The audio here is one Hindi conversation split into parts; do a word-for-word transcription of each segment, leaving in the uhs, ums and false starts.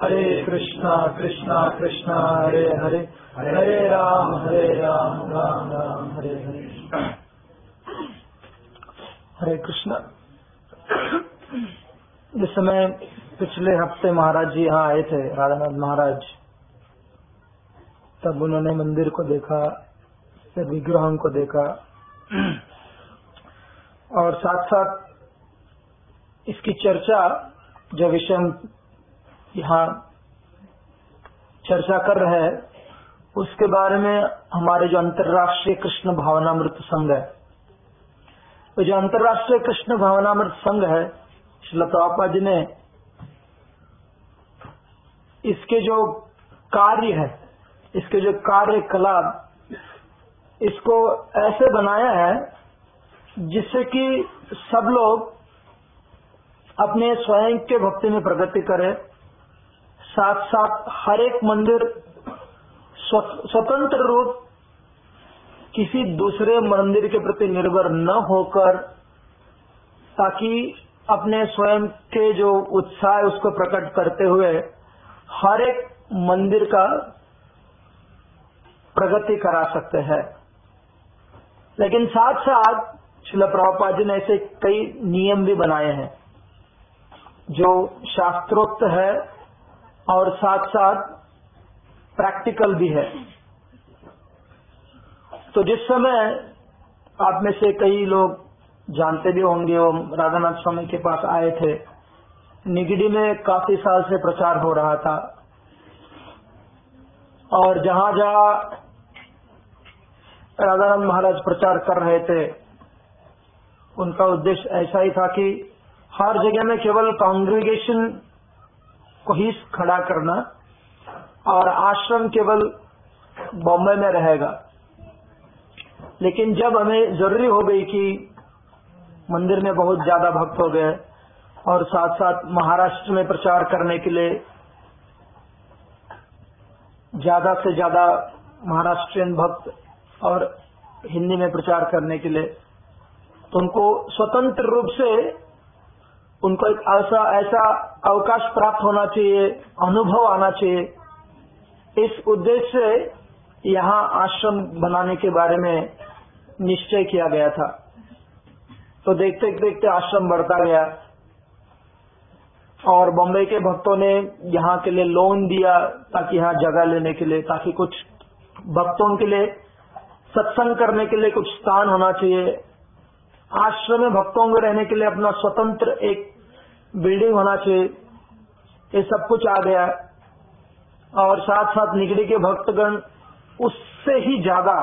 हरे कृष्णा कृष्णा कृष्णा हरे हरे, हरे राम हरे राम राम राम हरे हरे। हरे कृष्णा। जिस समय पिछले हफ्ते महाराज जी यहाँ आए थे, राधानाथ महाराज, तब उन्होंने मंदिर को देखा, फिर विग्रहों को देखा और साथ साथ इसकी चर्चा, जो विषय हम यहाँ चर्चा कर रहे हैं, उसके बारे में हमारे जो अंतर्राष्ट्रीय कृष्ण भावनामृत संघ है, तो जो अंतर्राष्ट्रीय कृष्ण भावनामृत संघ है, श्रील प्रभुपाद जी ने इसके जो कार्य है, इसके जो कार्यकलाप, इसको ऐसे बनाया है जिससे कि सब लोग अपने स्वयं के भक्ति में प्रगति करें, साथ साथ हर एक मंदिर स्वतंत्र रूप किसी दूसरे मंदिर के प्रति निर्भर न होकर, ताकि अपने स्वयं के जो उत्साह है उसको प्रकट करते हुए हर एक मंदिर का प्रगति करा सकते हैं। लेकिन साथ साथ श्रील प्रभुपाद जी ने ऐसे कई नियम भी बनाए हैं जो शास्त्रोक्त है और साथ साथ प्रैक्टिकल भी है। तो जिस समय आप में से कई लोग जानते भी होंगे, वो राधानाथ स्वामी के पास आए थे, निगड़ी में काफी साल से प्रचार हो रहा था और जहां जहां राधानाथ महाराज प्रचार कर रहे थे, उनका उद्देश्य ऐसा ही था कि हर जगह में केवल कांग्रेगेशन को ही खड़ा करना और आश्रम केवल बॉम्बे में रहेगा। लेकिन जब हमें जरूरी हो गई कि मंदिर में बहुत ज्यादा भक्त हो गए और साथ साथ महाराष्ट्र में प्रचार करने के लिए ज्यादा से ज्यादा महाराष्ट्रियन भक्त और हिंदी में प्रचार करने के लिए, तो उनको स्वतंत्र रूप से उनको एक ऐसा ऐसा अवकाश प्राप्त होना चाहिए, अनुभव आना चाहिए। इस उद्देश्य से यहाँ आश्रम बनाने के बारे में निश्चय किया गया था। तो देखते देखते आश्रम बढ़ता गया और बॉम्बे के भक्तों ने यहाँ के लिए लोन दिया ताकि यहाँ जगह लेने के लिए, ताकि कुछ भक्तों के लिए सत्संग करने के लिए कुछ स्थान होना चाहिए, आश्रम में भक्तों को रहने के लिए अपना स्वतंत्र एक बिल्डिंग होना चाहिए। ये सब कुछ आ गया और साथ साथ निगड़ी के भक्तगण उससे ही ज्यादा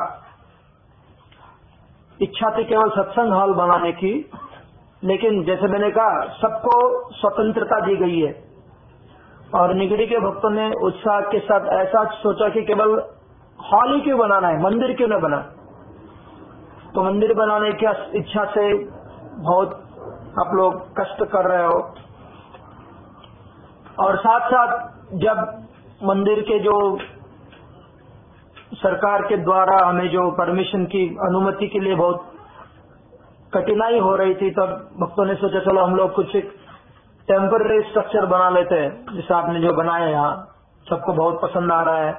इच्छा थी केवल सत्संग हॉल बनाने की। लेकिन जैसे मैंने कहा, सबको स्वतंत्रता दी गई है और निगड़ी के भक्तों ने उत्साह के साथ ऐसा सोचा कि केवल हॉल ही क्यों बनाना है, मंदिर क्यों न बना। तो मंदिर बनाने की इच्छा से बहुत आप लोग कष्ट कर रहे हो और साथ साथ जब मंदिर के जो सरकार के द्वारा हमें जो परमिशन की अनुमति के लिए बहुत कठिनाई हो रही थी, तब भक्तों ने सोचा चलो हम लोग कुछ एक टेम्पररी स्ट्रक्चर बना लेते हैं, जैसे आपने जो बनाया यहाँ सबको बहुत पसंद आ रहा है।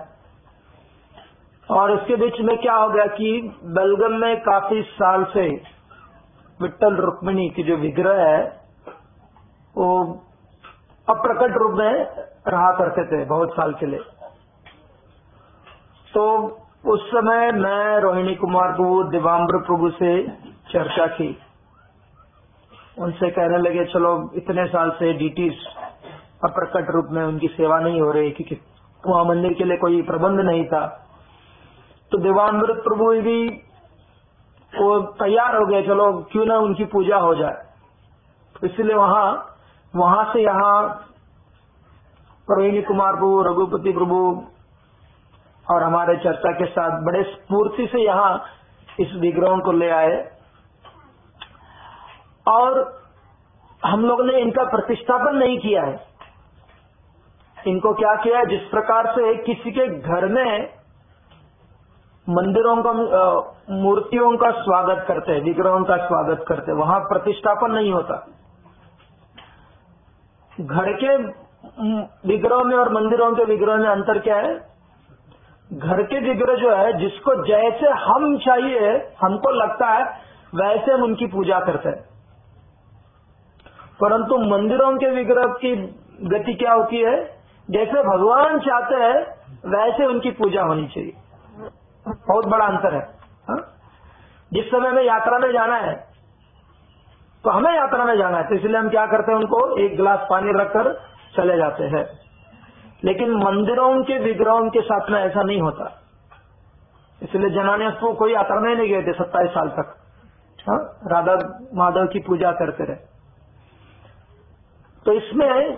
और इसके बीच में क्या हो गया कि बेलगम में काफी साल से विट्ठल रुक्मिणी की जो विग्रह है वो अप्रकट रूप में रहा करते थे बहुत साल के लिए। तो उस समय मैं रोहिणी कुमार प्रभु, दिवाम्बर प्रभु से चर्चा की, उनसे कहने लगे चलो इतने साल से डीटीज अप्रकट रूप में उनकी सेवा नहीं हो रही क्योंकि वहां मंदिर के लिए कोई प्रबंध नहीं था। तो देवामृत प्रभु भी वो तैयार हो गए, चलो क्यों ना उनकी पूजा हो जाए। इसलिए वहां वहां से यहाँ रोहिणी कुमार प्रभु, रघुपति प्रभु और हमारे चर्चा के साथ बड़े स्फूर्ति से यहाँ इस विग्रहों को ले आए और हम लोग ने इनका प्रतिष्ठापन नहीं किया है। इनको क्या किया है, जिस प्रकार से किसी के घर में मंदिरों का, मूर्तियों का स्वागत करते हैं, विग्रहों का स्वागत करते हैं, वहां प्रतिष्ठापन नहीं होता। घर के विग्रहों में और मंदिरों के विग्रह में अंतर क्या है? घर के विग्रह जो है, जिसको जैसे हम चाहिए, हमको लगता है वैसे हम उनकी पूजा करते हैं, परंतु मंदिरों के विग्रह की गति क्या होती है? जैसे भगवान चाहते हैं वैसे उनकी पूजा होनी चाहिए। बहुत बड़ा अंतर है। हा? जिस समय हमें यात्रा में जाना है तो हमें यात्रा में जाना है, तो इसलिए हम क्या करते हैं, उनको एक गिलास पानी रखकर चले जाते हैं। लेकिन मंदिरों के विग्रहों के साथ में ऐसा नहीं होता। इसलिए जनानेश्वर कोई यात्रा में नहीं गए थे सत्ताईस साल तक। हा? राधा माधव की पूजा करते रहे। तो इसमें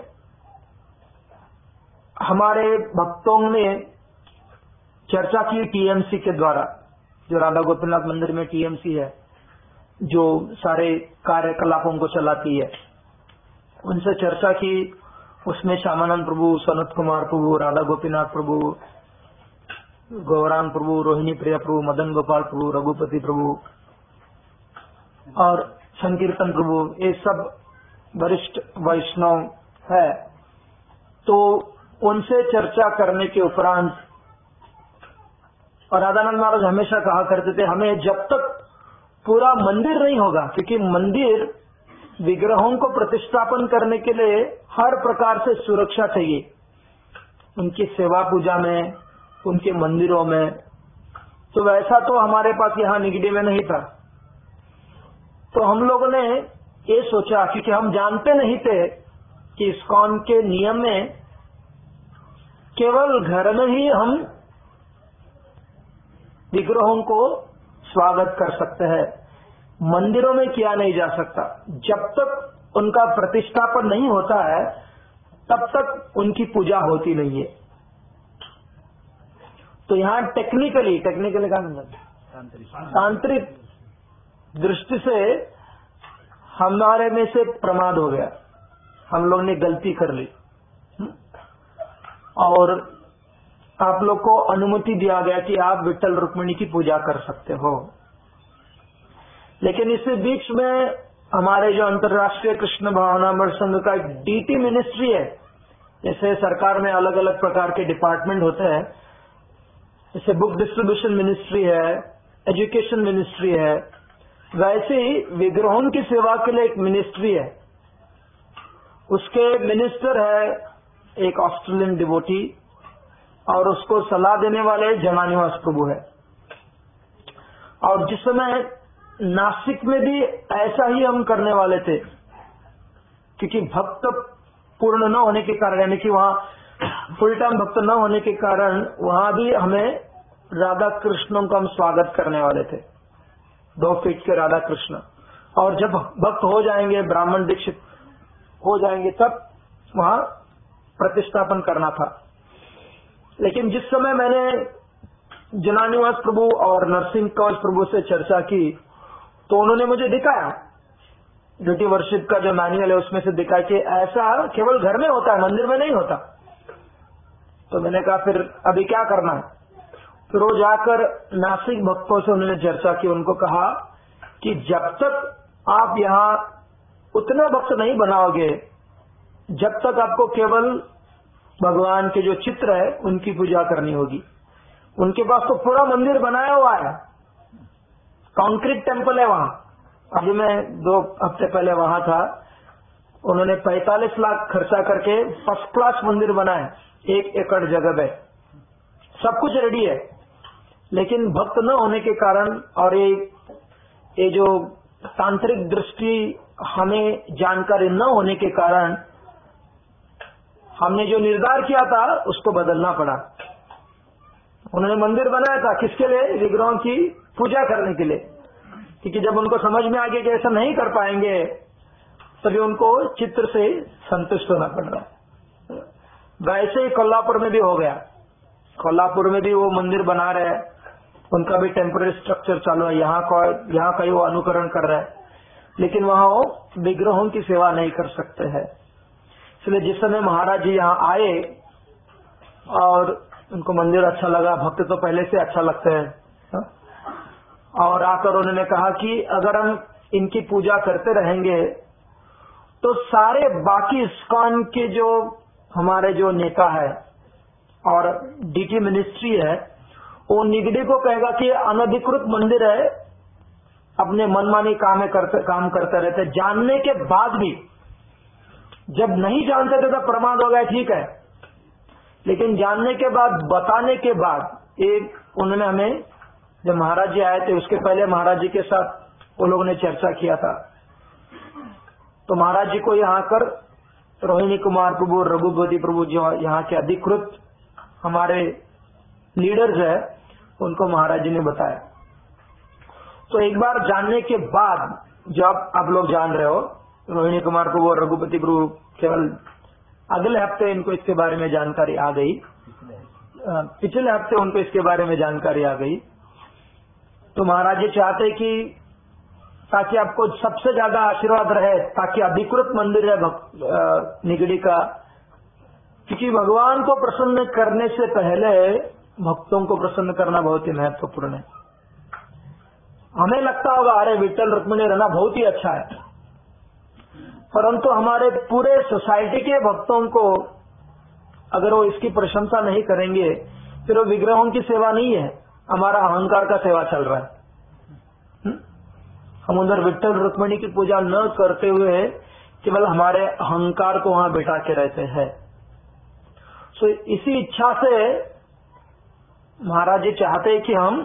हमारे भक्तों ने चर्चा की टीएमसी के द्वारा, जो राधा गोपीनाथ मंदिर में टीएमसी है, जो सारे कार्यकलापों को चलाती है, उनसे चर्चा की। उसमें श्यामानंद प्रभु, सनत कुमार प्रभु, राधा गोपीनाथ प्रभु, गौरांग प्रभु, रोहिणी प्रिया प्रभु, मदन गोपाल प्रभु, रघुपति प्रभु और संकीर्तन प्रभु, ये सब वरिष्ठ वैष्णव है। तो उनसे चर्चा करने के उपरांत, और राधानंद महाराज हमेशा कहा करते थे, हमें जब तक पूरा मंदिर नहीं होगा, क्योंकि मंदिर विग्रहों को प्रतिष्ठापन करने के लिए हर प्रकार से सुरक्षा चाहिए, उनकी सेवा पूजा में, उनके मंदिरों में। तो वैसा तो हमारे पास यहाँ निगडी में नहीं था। तो हम लोगों ने ये सोचा, क्योंकि हम जानते नहीं थे कि इस्कॉन के नियम में केवल घर में ही हम विग्रहों को स्वागत कर सकते हैं, मंदिरों में किया नहीं जा सकता। जब तक उनका प्रतिष्ठापन नहीं होता है तब तक उनकी पूजा होती नहीं है। तो यहाँ टेक्निकली टेक्निकली क्या मतलब तांत्रिक दृष्टि से हमारे में से प्रमाद हो गया, हम लोग ने गलती कर ली और आप लोग को अनुमति दिया गया कि आप विट्ठल रुक्मिणी की पूजा कर सकते हो। लेकिन इस बीच में हमारे जो अंतर्राष्ट्रीय कृष्ण भावनामृत संघ का एक डीटी मिनिस्ट्री है, जैसे सरकार में अलग अलग प्रकार के डिपार्टमेंट होते हैं, जैसे बुक डिस्ट्रीब्यूशन मिनिस्ट्री है, एजुकेशन मिनिस्ट्री है, वैसे ही विग्रहों की सेवा के लिए एक मिनिस्ट्री है। उसके मिनिस्टर है एक ऑस्ट्रेलियन डिवोटी, और उसको सलाह देने वाले जनानिवास प्रभु है। और जिस समय नासिक में भी ऐसा ही हम करने वाले थे, क्योंकि भक्त पूर्ण न होने के कारण, यानी कि वहां फुल टाइम भक्त न होने के कारण, वहां भी हमें राधा कृष्णों का हम स्वागत करने वाले थे, दो फीट के राधा कृष्ण। और जब भक्त हो जाएंगे, ब्राह्मण दीक्षित हो जाएंगे, तब वहां प्रतिष्ठापन करना था। लेकिन जिस समय मैंने जनानिवास प्रभु और नरसिंह कवच प्रभु से चर्चा की, तो उन्होंने मुझे दिखाया, ड्यूटी वर्शिप का जो मैनुअल है उसमें से दिखाया कि ऐसा केवल घर में होता है, मंदिर में नहीं होता। तो मैंने कहा फिर अभी क्या करना है? फिर वो जाकर नासिक भक्तों से उन्होंने चर्चा की, उनको कहा कि जब तक आप यहाँ उतना भक्त नहीं बनाओगे, जब तक आपको केवल भगवान के जो चित्र है उनकी पूजा करनी होगी। उनके पास तो पूरा मंदिर बनाया हुआ है, कंक्रीट टेम्पल है वहां। अभी मैं दो हफ्ते पहले वहां था, उन्होंने पैंतालीस लाख खर्चा करके फर्स्ट क्लास मंदिर बनाया, एक एकड़ जगह पे, सब कुछ रेडी है। लेकिन भक्त न होने के कारण और ये ये जो तांत्रिक दृष्टि हमें जानकारी न होने के कारण हमने जो निर्धार किया था उसको बदलना पड़ा। उन्होंने मंदिर बनाया था किसके लिए? विग्रहों की पूजा करने के लिए, क्योंकि जब उनको समझ में आ गया कि ऐसा नहीं कर पाएंगे, तभी उनको चित्र से संतुष्ट होना पड़ रहा है। वैसे ही कोल्हापुर में भी हो गया, कोल्हापुर में भी वो मंदिर बना रहे हैं, उनका भी टेम्पररी स्ट्रक्चर चालू है, यहाँ का यहाँ का ही वो अनुकरण कर रहा है, लेकिन वहां वो विग्रहों की सेवा नहीं कर सकते हैं। इसलिए जिस समय महाराज जी यहाँ आए और उनको मंदिर अच्छा लगा, भक्त तो पहले से अच्छा लगते हैं, और आकर उन्होंने कहा कि अगर हम इनकी पूजा करते रहेंगे तो सारे बाकी इस्कॉन के जो हमारे जो नेता है और डीटी मिनिस्ट्री है, वो निगड़ी को कहेगा कि अनधिकृत मंदिर है, अपने मनमानी काम करते काम करते रहते, जानने के बाद भी, जब नहीं जानते थे तो प्रमाद हो गया, ठीक है, लेकिन जानने के बाद, बताने के बाद, एक उन्होंने हमें, जब महाराज जी आए थे उसके पहले महाराज जी के साथ वो लोगों ने चर्चा किया था, तो महाराज जी को यहाँ कर रोहिणी कुमार प्रभु, रघुपति प्रभु जो यहाँ के अधिकृत हमारे लीडर्स है, उनको महाराज जी ने बताया। तो एक बार जानने के बाद, जो आप, आप लोग जान रहे हो, रोहिणी कुमार प्रभु और रघुपति प्रभु केवल अगले हफ्ते इनको इसके बारे में जानकारी आ गई, पिछले हफ्ते उनको इसके बारे में जानकारी आ गई। तो महाराज जी चाहते कि ताकि आपको सबसे ज्यादा आशीर्वाद रहे, ताकि अधिकृत मंदिर है निगड़ी का, क्योंकि भगवान को प्रसन्न करने से पहले भक्तों को प्रसन्न करना बहुत ही महत्वपूर्ण है। हमें लगता होगा अरे विट्ठल रुक्मिणी रहना बहुत ही अच्छा है, परंतु हमारे पूरे सोसाइटी के भक्तों को अगर वो इसकी प्रशंसा नहीं करेंगे, फिर वो विग्रहों की सेवा नहीं है, हमारा अहंकार का सेवा चल रहा है। हुँ? हम उधर विट्ठल रुक्मिणी की पूजा न करते हुए केवल हमारे अहंकार को वहां बैठा के रहते हैं। तो इसी इच्छा से महाराज जी चाहते हैं कि हम,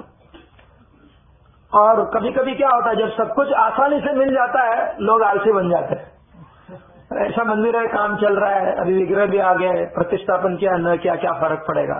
और कभी कभी क्या होता है, जब सब कुछ आसानी से मिल जाता है लोग आलसी बन जाते हैं। ऐसा मंदिर है, काम चल रहा है, अभी विग्रह भी आ गए, प्रतिष्ठापन किया न क्या, क्या फर्क पड़ेगा।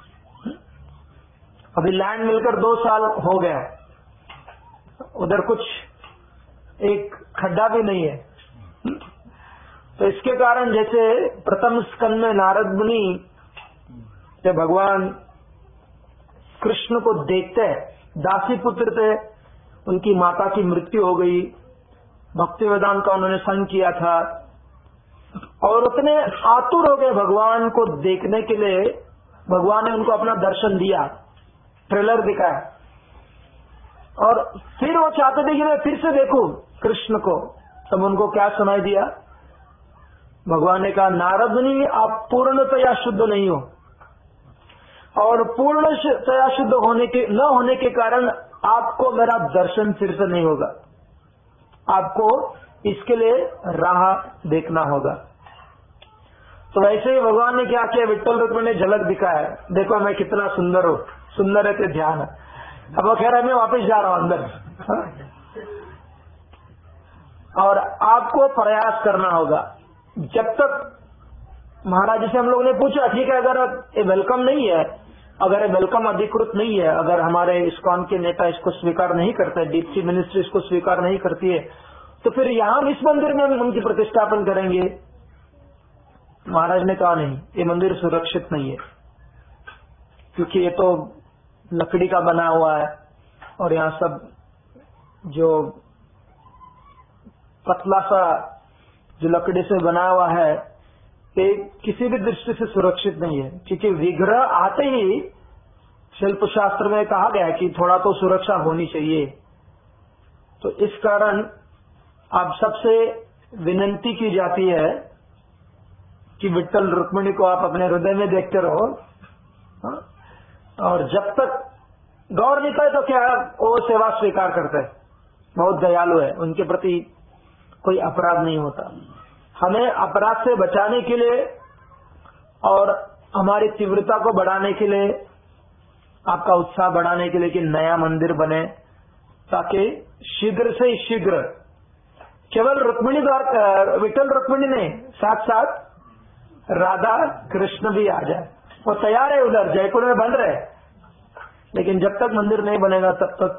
अभी लैंड मिलकर दो साल हो गया, उधर कुछ एक खड्डा भी नहीं है। तो इसके कारण जैसे प्रथम स्कंद में नारद मुनि जब भगवान कृष्ण को देखते हैं, दासी पुत्र थे, उनकी माता की मृत्यु हो गई, भक्ति वेदांत का उन्होंने संग किया था, और उतने आतुर हो गए भगवान को देखने के लिए। भगवान ने उनको अपना दर्शन दिया, ट्रेलर दिखाया, और फिर वो चाहते थे कि मैं फिर से देखूं कृष्ण को। तब उनको क्या सुनाई दिया? भगवान ने कहा, नारद मुनि आप पूर्णतया शुद्ध नहीं हो, और पूर्णतया शुद्ध होने के न होने के कारण आपको मेरा दर्शन फिर से नहीं होगा, आपको इसके लिए राह देखना होगा। तो वैसे ही भगवान ने क्या किया, विट्ठल रुक्मिणी ने झलक दिखाया, देखो मैं कितना सुंदर हूँ, सुंदर है तो ध्यान है। अब वो कह रहा है मैं वापस जा रहा हूं अंदर, हा? और आपको प्रयास करना होगा। जब तक महाराज जी से हम लोगों ने पूछा, ठीक है अगर ये वेलकम नहीं है, अगर ये वेलकम अधिकृत नहीं है, अगर हमारे इस्कॉन के नेता इसको स्वीकार नहीं करते, डीपी मिनिस्ट्री इसको स्वीकार नहीं करती है, तो फिर यहां हम इस मंदिर में हम उनकी प्रतिष्ठापन करेंगे। महाराज ने कहा नहीं, ये मंदिर सुरक्षित नहीं है, क्योंकि ये तो लकड़ी का बना हुआ है, और यहाँ सब जो पतला सा जो लकड़ी से बना हुआ है, ये किसी भी दृष्टि से सुरक्षित नहीं है, क्योंकि विग्रह आते ही शिल्प शास्त्र में कहा गया है कि थोड़ा तो सुरक्षा होनी चाहिए। तो इस कारण आप सबसे विनंती की जाती है कि विट्ठल रुक्मिणी को आप अपने हृदय में देखते रहो, हा? और जब तक गौर नहीं करे तो क्या वो सेवा स्वीकार करते हैं, बहुत दयालु है, उनके प्रति कोई अपराध नहीं होता। हमें अपराध से बचाने के लिए और हमारी तीव्रता को बढ़ाने के लिए, आपका उत्साह बढ़ाने के लिए कि नया मंदिर बने, ताकि शीघ्र से शीघ्र केवल रुक्मिणी द्वारा, विट्ठल रुक्मिणी नहीं, साथ साथ राधा कृष्ण भी आ जाए। वो तैयार है, उधर जयपुर में बन रहे, लेकिन जब तक मंदिर नहीं बनेगा तब तक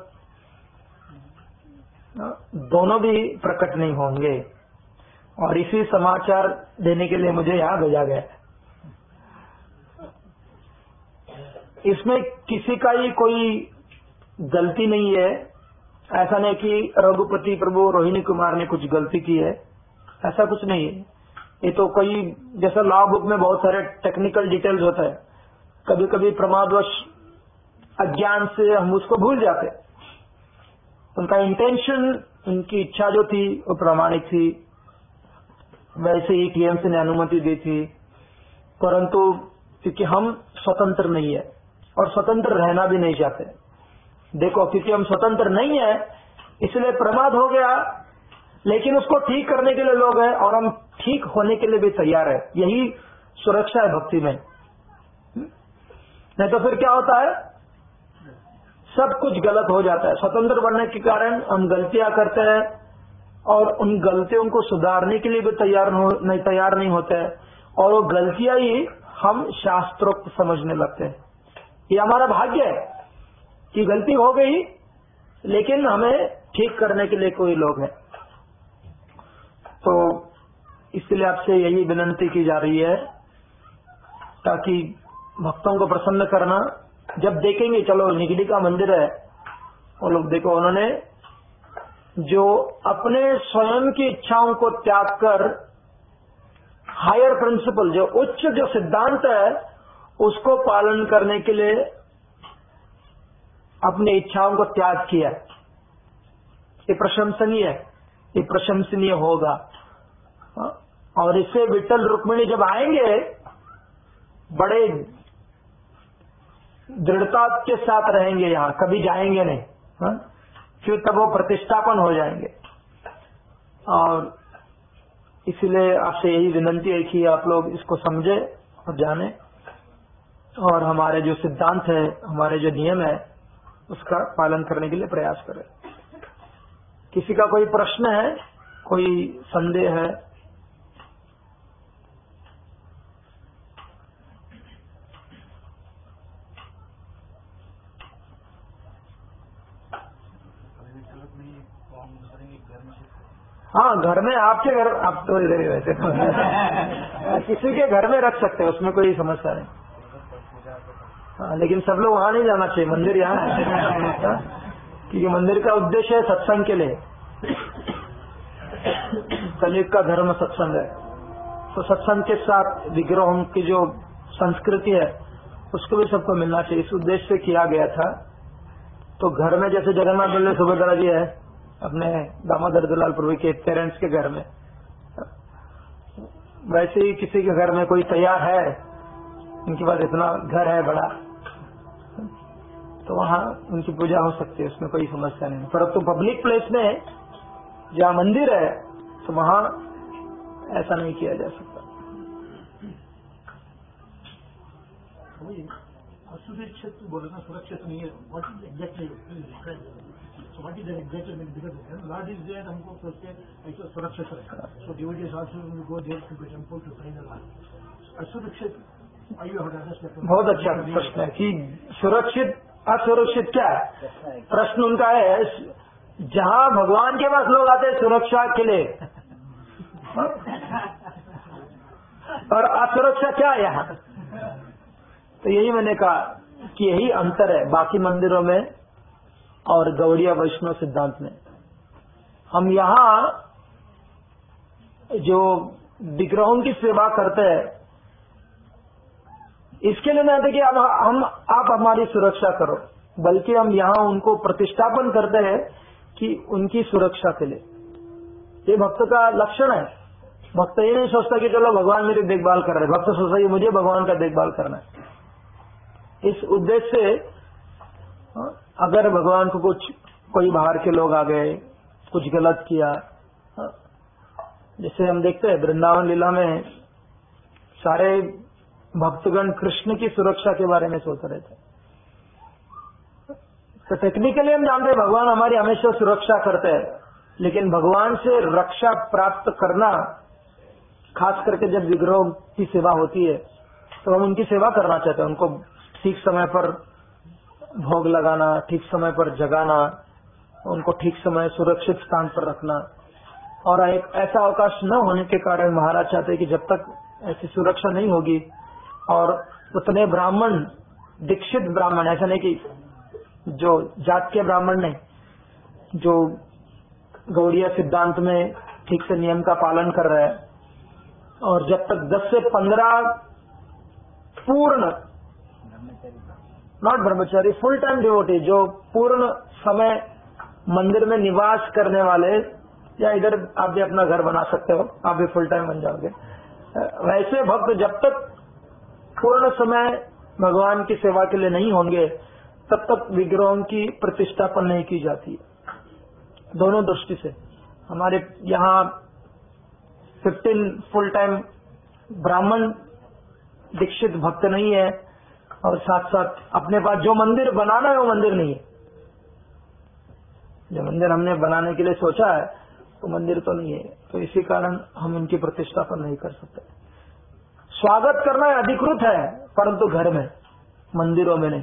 दोनों भी प्रकट नहीं होंगे। और इसी समाचार देने के लिए मुझे यहाँ भेजा गया। इसमें किसी का ही कोई गलती नहीं है, ऐसा नहीं कि रघुपति प्रभु रोहिणी कुमार ने कुछ गलती की है, ऐसा कुछ नहीं है। ये तो कोई, जैसा लॉ बुक में बहुत सारे टेक्निकल डिटेल्स होता है, कभी कभी प्रमादवश अज्ञान से हम उसको भूल जाते। उनका इंटेंशन, उनकी इच्छा जो थी वो प्रामाणिक थी, वैसे ही टीएमसी ने अनुमति दी थी, परंतु क्योंकि हम स्वतंत्र नहीं है और स्वतंत्र रहना भी नहीं चाहते। देखो, क्योंकि हम स्वतंत्र नहीं है इसलिए प्रमाद हो गया, लेकिन उसको ठीक करने के लिए लोग हैं और हम ठीक होने के लिए भी तैयार है। यही सुरक्षा है भक्ति में। नहीं तो फिर क्या होता है, सब कुछ गलत हो जाता है। स्वतंत्र बनने के कारण हम गलतियां करते हैं और उन गलतियों को सुधारने के लिए भी तैयार नहीं तैयार नहीं होते हैं, और वो गलतियां ही हम शास्त्रोक्त समझने लगते हैं। ये हमारा भाग्य है कि गलती हो गई, लेकिन हमें ठीक करने के लिए कोई लोग हैं। तो इसलिए आपसे यही विनंती की जा रही है, ताकि भक्तों को प्रसन्न करना। जब देखेंगे, चलो निगड़ी का मंदिर है, वो लोग देखो उन्होंने जो अपने स्वयं की इच्छाओं को त्याग कर हायर प्रिंसिपल, जो उच्च जो सिद्धांत है, उसको पालन करने के लिए अपनी इच्छाओं को त्याग किया। ये प्रशंसनीय है, ये प्रशंसनीय होगा। और इससे विठ्ठल रुक्मिणी जब आएंगे बड़े दृढ़ता के साथ रहेंगे, यहां कभी जाएंगे नहीं। हा? फिर तब वो प्रतिष्ठापन हो जाएंगे। और इसलिए आपसे यही विनंती है कि आप लोग इसको समझे और जाने, और हमारे जो सिद्धांत है, हमारे जो नियम है, उसका पालन करने के लिए प्रयास करें। किसी का कोई प्रश्न है, कोई संदेह है? हाँ, घर में, आपके घर, आप तो इधर ही रहते तो किसी के घर में रख सकते हैं, उसमें कोई समस्या नहीं। हाँ, लेकिन सब लोग वहां नहीं जाना चाहिए, मंदिर यहाँ है। क्योंकि मंदिर का उद्देश्य है सत्संग के लिए। कलयुग का धर्म सत्संग है, तो सत्संग के साथ विग्रहों की जो संस्कृति है उसको भी सबको मिलना चाहिए। इस उद्देश्य से किया गया था। तो घर में जैसे जगन्नाथ बल्लभ सुभद्रा जी है अपने दामोदर दुलाल प्रभु के पेरेंट्स के घर में, वैसे ही किसी के घर में कोई तैयार है, उनके पास इतना घर है बड़ा, तो वहां उनकी पूजा हो सकती है, उसमें कोई समस्या नहीं। परंतु पब्लिक प्लेस में जहाँ मंदिर है तो वहां ऐसा नहीं किया जा सकता। असुरक्षित बोले ना, सुरक्षित नहीं है। What is exactly so what is exactly mean, because lord is there, हमको सोचते ऐसे सुरक्षित रहे। So devotees also go there to the temple to pray the lord. असुरक्षित, आई यू हैव अंडरस्टैंड। बहुत अच्छा प्रश्न है कि सुरक्षित असुरक्षित क्या है। प्रश्न उनका है, जहां भगवान के पास लोग आते हैं सुरक्षा के लिए, और असुरक्षा क्या है यहाँ। तो यही मैंने कहा कि यही अंतर है बाकी मंदिरों में और गौड़िया वैष्णव सिद्धांत में। हम यहाँ जो विग्रहों की सेवा करते हैं, इसके लिए नहीं आते कि हम, हम आप हमारी सुरक्षा करो, बल्कि हम यहाँ उनको प्रतिष्ठापन करते हैं कि उनकी सुरक्षा के लिए। ये भक्त का लक्षण है। भक्त ये नहीं सोचता कि चलो भगवान मेरी देखभाल कर रहे हैं, भक्त सोचता है मुझे भगवान का देखभाल करना है। इस उद्देश्य से अगर भगवान को कुछ कोई बाहर के लोग आ गए, कुछ गलत किया, जैसे हम देखते हैं वृंदावन लीला में सारे भक्तगण कृष्ण की सुरक्षा के बारे में सोच रहे थे। तो टेक्निकली हम जानते हैं भगवान हमारी हमेशा सुरक्षा करते हैं, लेकिन भगवान से रक्षा प्राप्त करना, खास करके जब विग्रहों की सेवा होती है तो हम उनकी सेवा करना चाहते हैं। उनको ठीक समय पर भोग लगाना, ठीक समय पर जगाना, उनको ठीक समय सुरक्षित स्थान पर रखना। और एक ऐसा अवकाश न होने के कारण महाराज चाहते हैं कि जब तक ऐसी सुरक्षा नहीं होगी, और उतने ब्राह्मण, दीक्षित ब्राह्मण, ऐसा नहीं कि जो जात के ब्राह्मण नहीं, जो गौड़िया सिद्धांत में ठीक से नियम का पालन कर रहे हैं, और जब तक दस से पंद्रह पूर्ण, not Brahmachari, full time devotee, जो पूर्ण समय मंदिर में निवास करने वाले, या इधर आप भी अपना घर बना सकते हो, आप भी फुल टाइम बन जाओगे, वैसे भक्त जब तक पूर्ण समय भगवान की सेवा के लिए नहीं होंगे तब तक विग्रहों की प्रतिष्ठापन नहीं की जाती है। दोनों दृष्टि से हमारे यहाँ फिफ्टीन फुल टाइम ब्राह्मण दीक्षित भक्त नहीं है और साथ साथ अपने पास जो मंदिर बनाना है वो मंदिर नहीं है। जो मंदिर हमने बनाने के लिए सोचा है तो मंदिर तो नहीं है, तो इसी कारण हम इनकी प्रतिष्ठापन नहीं कर सकते। स्वागत करना अधिकृत है परंतु घर में, मंदिरों में नहीं।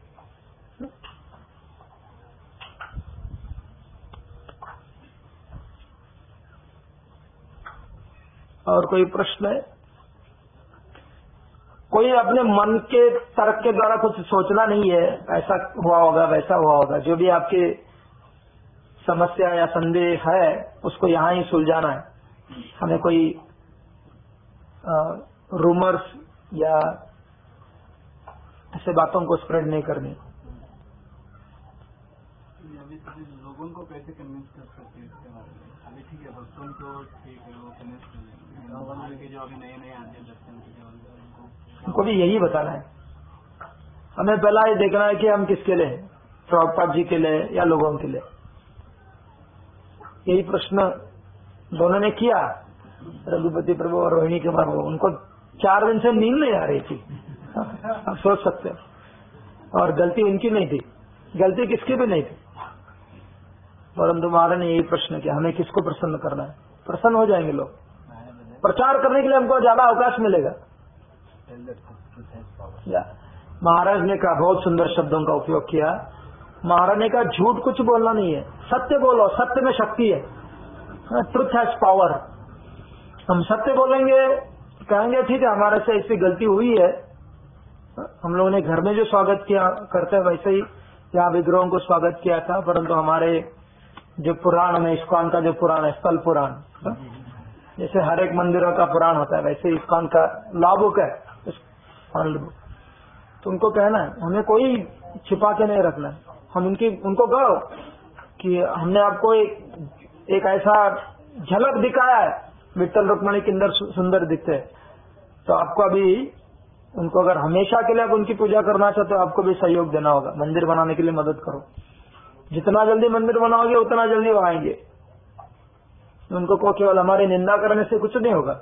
और कोई प्रश्न है? कोई अपने मन के तर्क के द्वारा कुछ सोचना नहीं है, ऐसा हुआ होगा वैसा हुआ होगा। जो भी आपकी समस्या या संदेह है उसको यहाँ ही सुलझाना है। हमें कोई रूमर्स या ऐसे बातों को स्प्रेड नहीं करनी। अभी लोगों को कैसे कन्विंस कर सकते हैं इसके बारे में? अभी ठीक है, भक्तों को ठीक है, वो कन्विंस कर लेंगे के जो अभी नए नए आते हैं दर्शन के लिए, उनको भी यही बताना है। हमें पहला ये देखना है कि हम किसके लिए, प्रभुपाद जी के लिए या लोगों के लिए। यही प्रश्न दोनों ने किया, रघुपति प्रभु और रोहिणी के प्रभु। उनको चार दिन से नींद नहीं आ रही थी, आप सोच सकते हो। और गलती उनकी नहीं थी, गलती किसकी भी नहीं थी, परंतु महाराज ने यही प्रश्न किया, हमें किसको प्रसन्न करना है। प्रसन्न हो जाएंगे लोग। प्रचार करने के लिए हमको ज्यादा अवकाश मिलेगा। महाराज ने कहा, बहुत सुंदर शब्दों का उपयोग किया। महाराज ने कहा, झूठ कुछ बोलना नहीं है, सत्य बोलो, सत्य में शक्ति है। Truth has power. हम सत्य बोलेंगे, कहेंगे ठीक है हमारे से ऐसी गलती हुई है। हम लोगों ने घर में जो स्वागत किया करते हैं वैसे ही यहाँ विग्रहों को स्वागत किया था, परंतु हमारे जो पुराण में, इस्कॉन का जो पुराण है, स्थल पुराण, जैसे हर एक मंदिरों का पुराण होता है वैसे इस्कॉन का लॉ बुक है, तो उनको कहना है, हमें कोई छिपा के नहीं रखना है। हम उनकी उनको कहो कि हमने आपको एक, एक ऐसा झलक दिखाया है, विठ्ठल रुक्मिणी किंदर सुंदर दिखते हैं, तो आपको अभी उनको अगर हमेशा के लिए आप उनकी पूजा करना चाहते हो, आपको भी सहयोग देना होगा। मंदिर बनाने के लिए मदद करो। जितना जल्दी मंदिर बनाओगे उतना जल्दी वो आएंगे। उनको को केवल हमारी निंदा करने से कुछ नहीं होगा,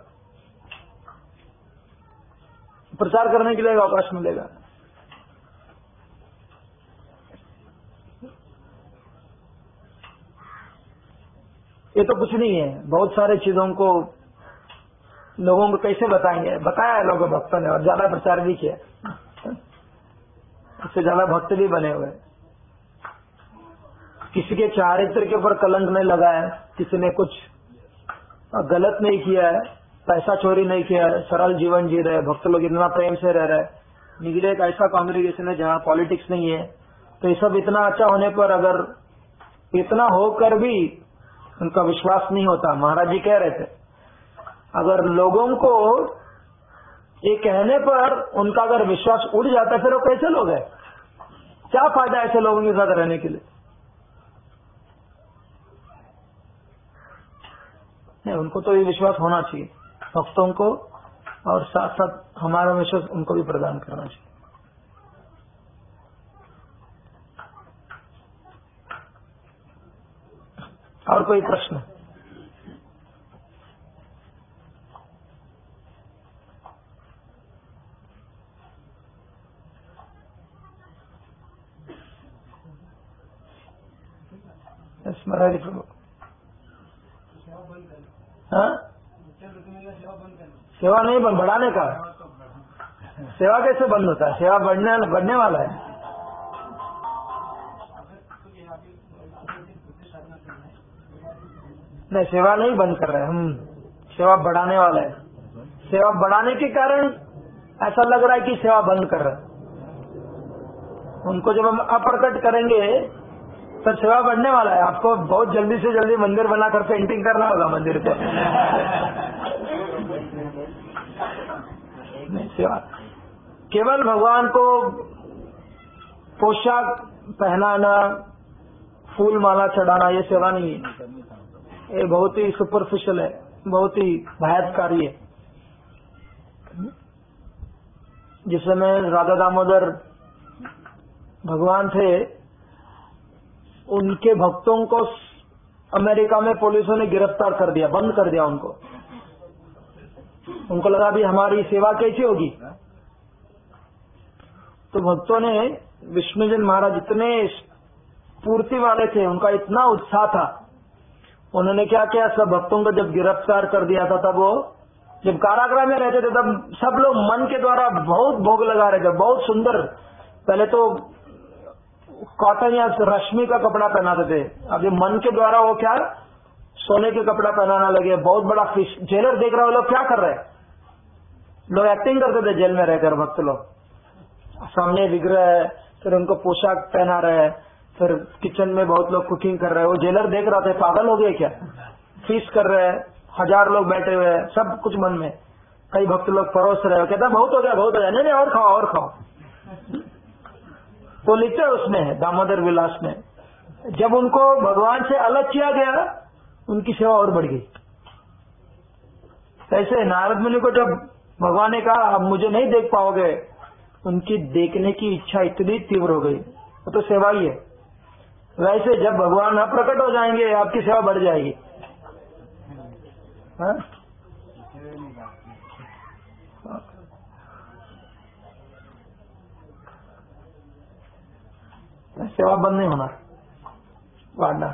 प्रचार करने के लिए अवकाश मिलेगा। ये तो कुछ नहीं है। बहुत सारे चीजों को लोगों को कैसे बताएंगे, बताया है लोगों भक्तों ने और ज्यादा प्रचार भी किया, इससे ज्यादा भक्त भी बने हुए। किसी के चारित्र के ऊपर कलंक नहीं लगाया, किसी ने कुछ गलत नहीं किया है, पैसा चोरी नहीं किया है, सरल जीवन जी रहे, भक्त लोग इतना प्रेम से रह रहे। निगले एक ऐसा कांग्रेगेशन है जहाँ पॉलिटिक्स नहीं है, तो ये सब इतना अच्छा होने पर अगर इतना होकर भी उनका विश्वास नहीं होता। महाराज जी कह रहे थे, अगर लोगों को ये कहने पर उनका अगर विश्वास उड़ जाता फिर वो कैसे लोग हैं? क्या फायदा ऐसे लोगों के साथ रहने के लिए? नहीं, उनको तो ये विश्वास होना चाहिए भक्तों को, और साथ साथ हमारा विश्वास उनको भी प्रदान करना चाहिए। और कोई प्रश्न? स्मरण प्रभु। हाँ, सेवा नहीं बन बढ़ाने का। सेवा कैसे बंद होता है? सेवा बढ़ने बढ़ने वाला है। नहीं, सेवा नहीं बंद कर रहे हम, सेवा बढ़ाने वाला है। सेवा बढ़ाने के कारण ऐसा लग रहा है कि सेवा बंद कर रहे हैं। उनको जब हम अप्रकट करेंगे तब सेवा बढ़ने वाला है। आपको बहुत जल्दी से जल्दी मंदिर बनाकर पेंटिंग करना होगा मंदिर पे। नहीं, सेवा केवल भगवान को पोशाक पहनाना, फूल माला चढ़ाना, ये सेवा नहीं है। ये बहुत ही सुपरफिशियल है, बहुत ही भयातकारी है। जिस समय राधा दामोदर भगवान थे, उनके भक्तों को अमेरिका में पुलिसों ने गिरफ्तार कर दिया, बंद कर दिया उनको। उनको लगा भी हमारी सेवा कैसी होगी, तो भक्तों ने, विष्णुजन महाराज इतने स्फूर्ति वाले थे, उनका इतना उत्साह था, उन्होंने क्या किया, सब भक्तों को जब गिरफ्तार कर दिया था, तब वो जब कारागृह में रहते थे, तब सब लोग मन के द्वारा बहुत भोग लगा रहे थे, बहुत सुंदर। पहले तो कॉटन या रश्मि का कपड़ा पहनाते थे, अब ये मन के द्वारा वो क्या, सोने के कपड़ा पहनाना लगे। बहुत बड़ा फिश जेलर देख रहे हो, लोग क्या कर रहे हैं, लोग एक्टिंग करते थे जेल में रहकर। भक्त लोग सामने विग्रह है, फिर उनको पोशाक पहना रहे हैं, फिर किचन में बहुत लोग कुकिंग कर रहे हैं। वो जेलर देख रहा था, पागल हो गए क्या, फीस कर रहे हैं, हजार लोग बैठे हुए हैं, सब कुछ मन में। कई भक्त लोग परोस रहे हो, कहता बहुत हो गया, बहुत हो गया, नहीं नहीं और खाओ और खाओ। तो लिखते उसमें दामोदर विलास में, जब उनको भगवान से अलग किया गया, उनकी सेवा और बढ़ गई। ऐसे नारद मुनि को जब भगवान ने कहा अब मुझे नहीं देख पाओगे, उनकी देखने की इच्छा इतनी तीव्र हो गई, वो तो सेवा ही है। वैसे जब भगवान अब प्रकट हो जाएंगे, आपकी सेवा बढ़ जाएगी। हाँ? सेवा बंद नहीं होना, वाड़ना।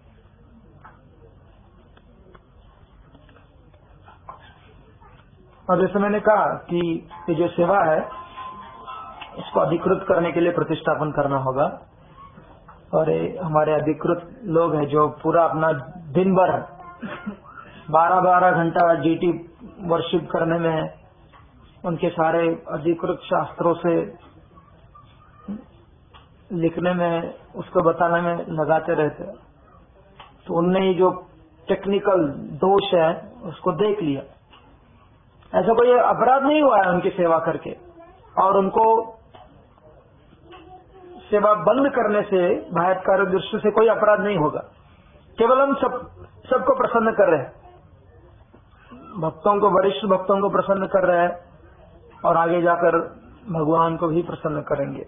और जैसे मैंने कहा कि ये जो सेवा है, इसको अधिकृत करने के लिए प्रतिष्ठापन करना होगा। और ये हमारे अधिकृत लोग हैं जो पूरा अपना दिन भर बारह बारह घंटा जीटी वर्शिप करने में, उनके सारे अधिकृत शास्त्रों से लिखने में, उसको बताने में लगाते रहते हैं। तो उनने ही जो टेक्निकल दोष है उसको देख लिया। ऐसा कोई अपराध नहीं हुआ है उनकी सेवा करके, और उनको सेवा बंद करने से बाह्यकारी दृष्टि से कोई अपराध नहीं होगा। केवल हम सब सबको प्रसन्न कर रहे हैं, भक्तों को, वरिष्ठ भक्तों को प्रसन्न कर रहे हैं, और आगे जाकर भगवान को भी प्रसन्न करेंगे।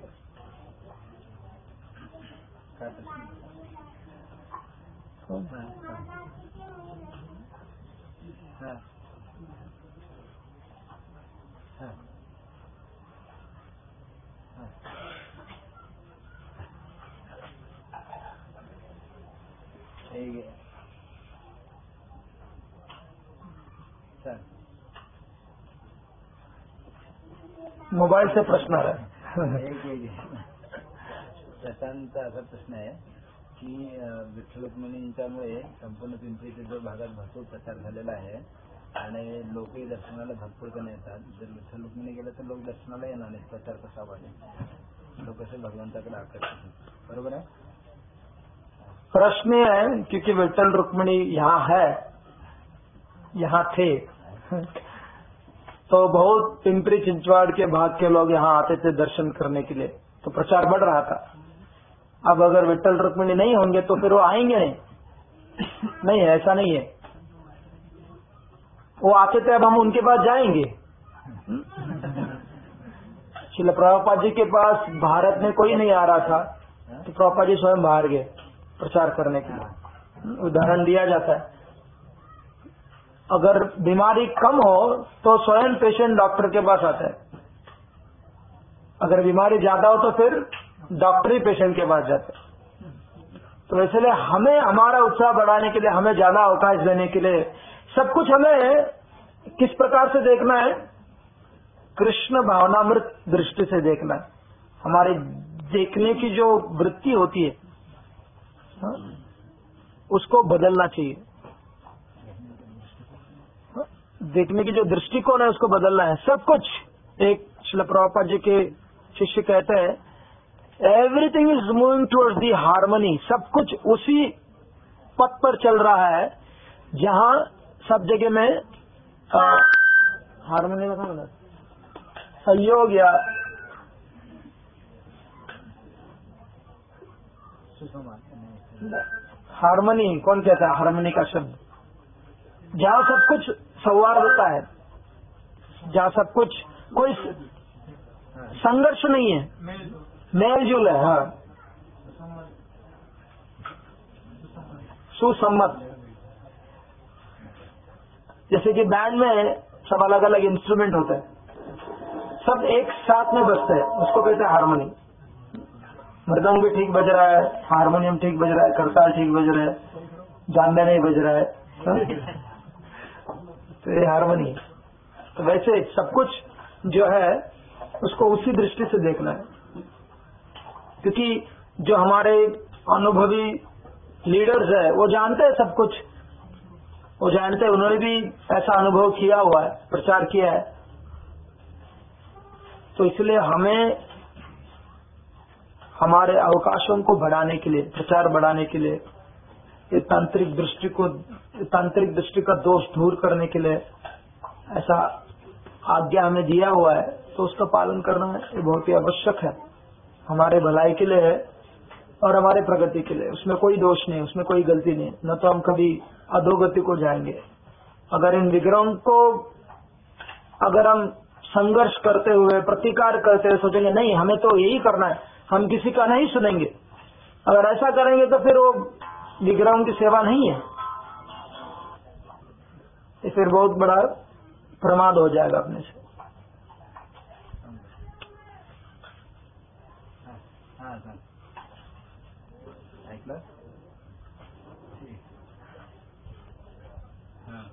मोबाईल से प्रश्न आ रहा है। प्रशांतचा असा प्रश्न आहे की विठ्ठल रुक्मिणींच्यामुळे संपूर्ण पिंपरी चिंचवड भागात भरपूर प्रचार झालेला आहे आणि लोकही दर्शनाला भरपूरपणे येतात. जर विठ्ठल रुक्मिणी गेलं तर लोक दर्शनाला येणार नाहीत, प्रचार कसा पाहिजे, लोक कसे भगवंताकडे आकर्षित होतात, बरोबर आहे? प्रश्न है क्योंकि विठ्ठल रुक्मिणी यहाँ है, यहाँ थे, तो बहुत पिंपरी चिंचवाड़ के भाग के लोग यहाँ आते थे दर्शन करने के लिए, तो प्रचार बढ़ रहा था। अब अगर विठ्ठल रुक्मिणी नहीं होंगे तो फिर वो आएंगे नहीं, नहीं ऐसा नहीं है। वो आते थे, अब हम उनके पास जाएंगे। श्रील प्रभुपाद जी के पास भारत में कोई नहीं आ रहा था, तो प्रभुपाद जी स्वयं बाहर गए प्रचार करने के लिए। उदाहरण दिया जाता है, अगर बीमारी कम हो तो स्वयं पेशेंट डॉक्टर के पास आता है, अगर बीमारी ज्यादा हो तो फिर डॉक्टर ही पेशेंट के पास जाता है। तो इसलिए हमें हमारा उत्साह बढ़ाने के लिए, हमें ज्यादा अवकाश देने के लिए, सब कुछ हमें किस प्रकार से देखना है, कृष्ण भावनामृत दृष्टि से देखना है। हमारे देखने की जो वृत्ति होती है, हाँ, उसको बदलना चाहिए। देखने की जो दृष्टिकोण है उसको बदलना है। सब कुछ, एक श्रील प्रभुपाद जी के शिष्य कहते हैं, everything is moving towards the harmony. सब कुछ उसी पथ पर चल रहा है जहां सब जगह में हार्मनी का मतलब सहयोग या हार्मनी, कौन कहता है हार्मनी का शब्द, जहां सब कुछ सौहार्द होता है, जहां सब कुछ, कोई संघर्ष नहीं है, मेल जुल है। हाँ, सुसम्मत। जैसे कि बैंड में सब अलग अलग इंस्ट्रूमेंट होते हैं, सब एक साथ में बजते हैं, उसको कहते हैं हारमोनी। मृदंग भी ठीक बज रहा है, हारमोनियम ठीक बज रहा है, करताल ठीक बज रहा है, जांबे नहीं बज रहा है, तो ये हारमोनी। तो वैसे सब कुछ जो है उसको उसी दृष्टि से देखना है, क्योंकि जो हमारे अनुभवी लीडर्स है वो जानते हैं सब कुछ, वो जानते हैं, उन्होंने भी ऐसा अनुभव किया हुआ है, प्रचार किया है। तो इसलिए हमें हमारे अवकाशों को बढ़ाने के लिए, प्रचार बढ़ाने के लिए, ये तांत्रिक दृष्टि को, तांत्रिक दृष्टि का दोष दूर करने के लिए ऐसा आज्ञा हमें दिया हुआ है, तो उसका पालन करना ये बहुत ही आवश्यक है, हमारे भलाई के लिए है और हमारे प्रगति के लिए। उसमें कोई दोष नहीं, उसमें कोई गलती नहीं, न तो हम कभी अधोगति को जाएंगे। अगर इन विग्रहों को अगर हम संघर्ष करते हुए, प्रतिकार करते हुए सोचेंगे नहीं हमें तो यही करना है, हम किसी का नहीं सुनेंगे, अगर ऐसा करेंगे तो फिर वो विग्रहों की सेवा नहीं है, ये फिर बहुत बड़ा प्रमाद हो जाएगा अपने से। हाँ सर, ऐकलं? हाँ,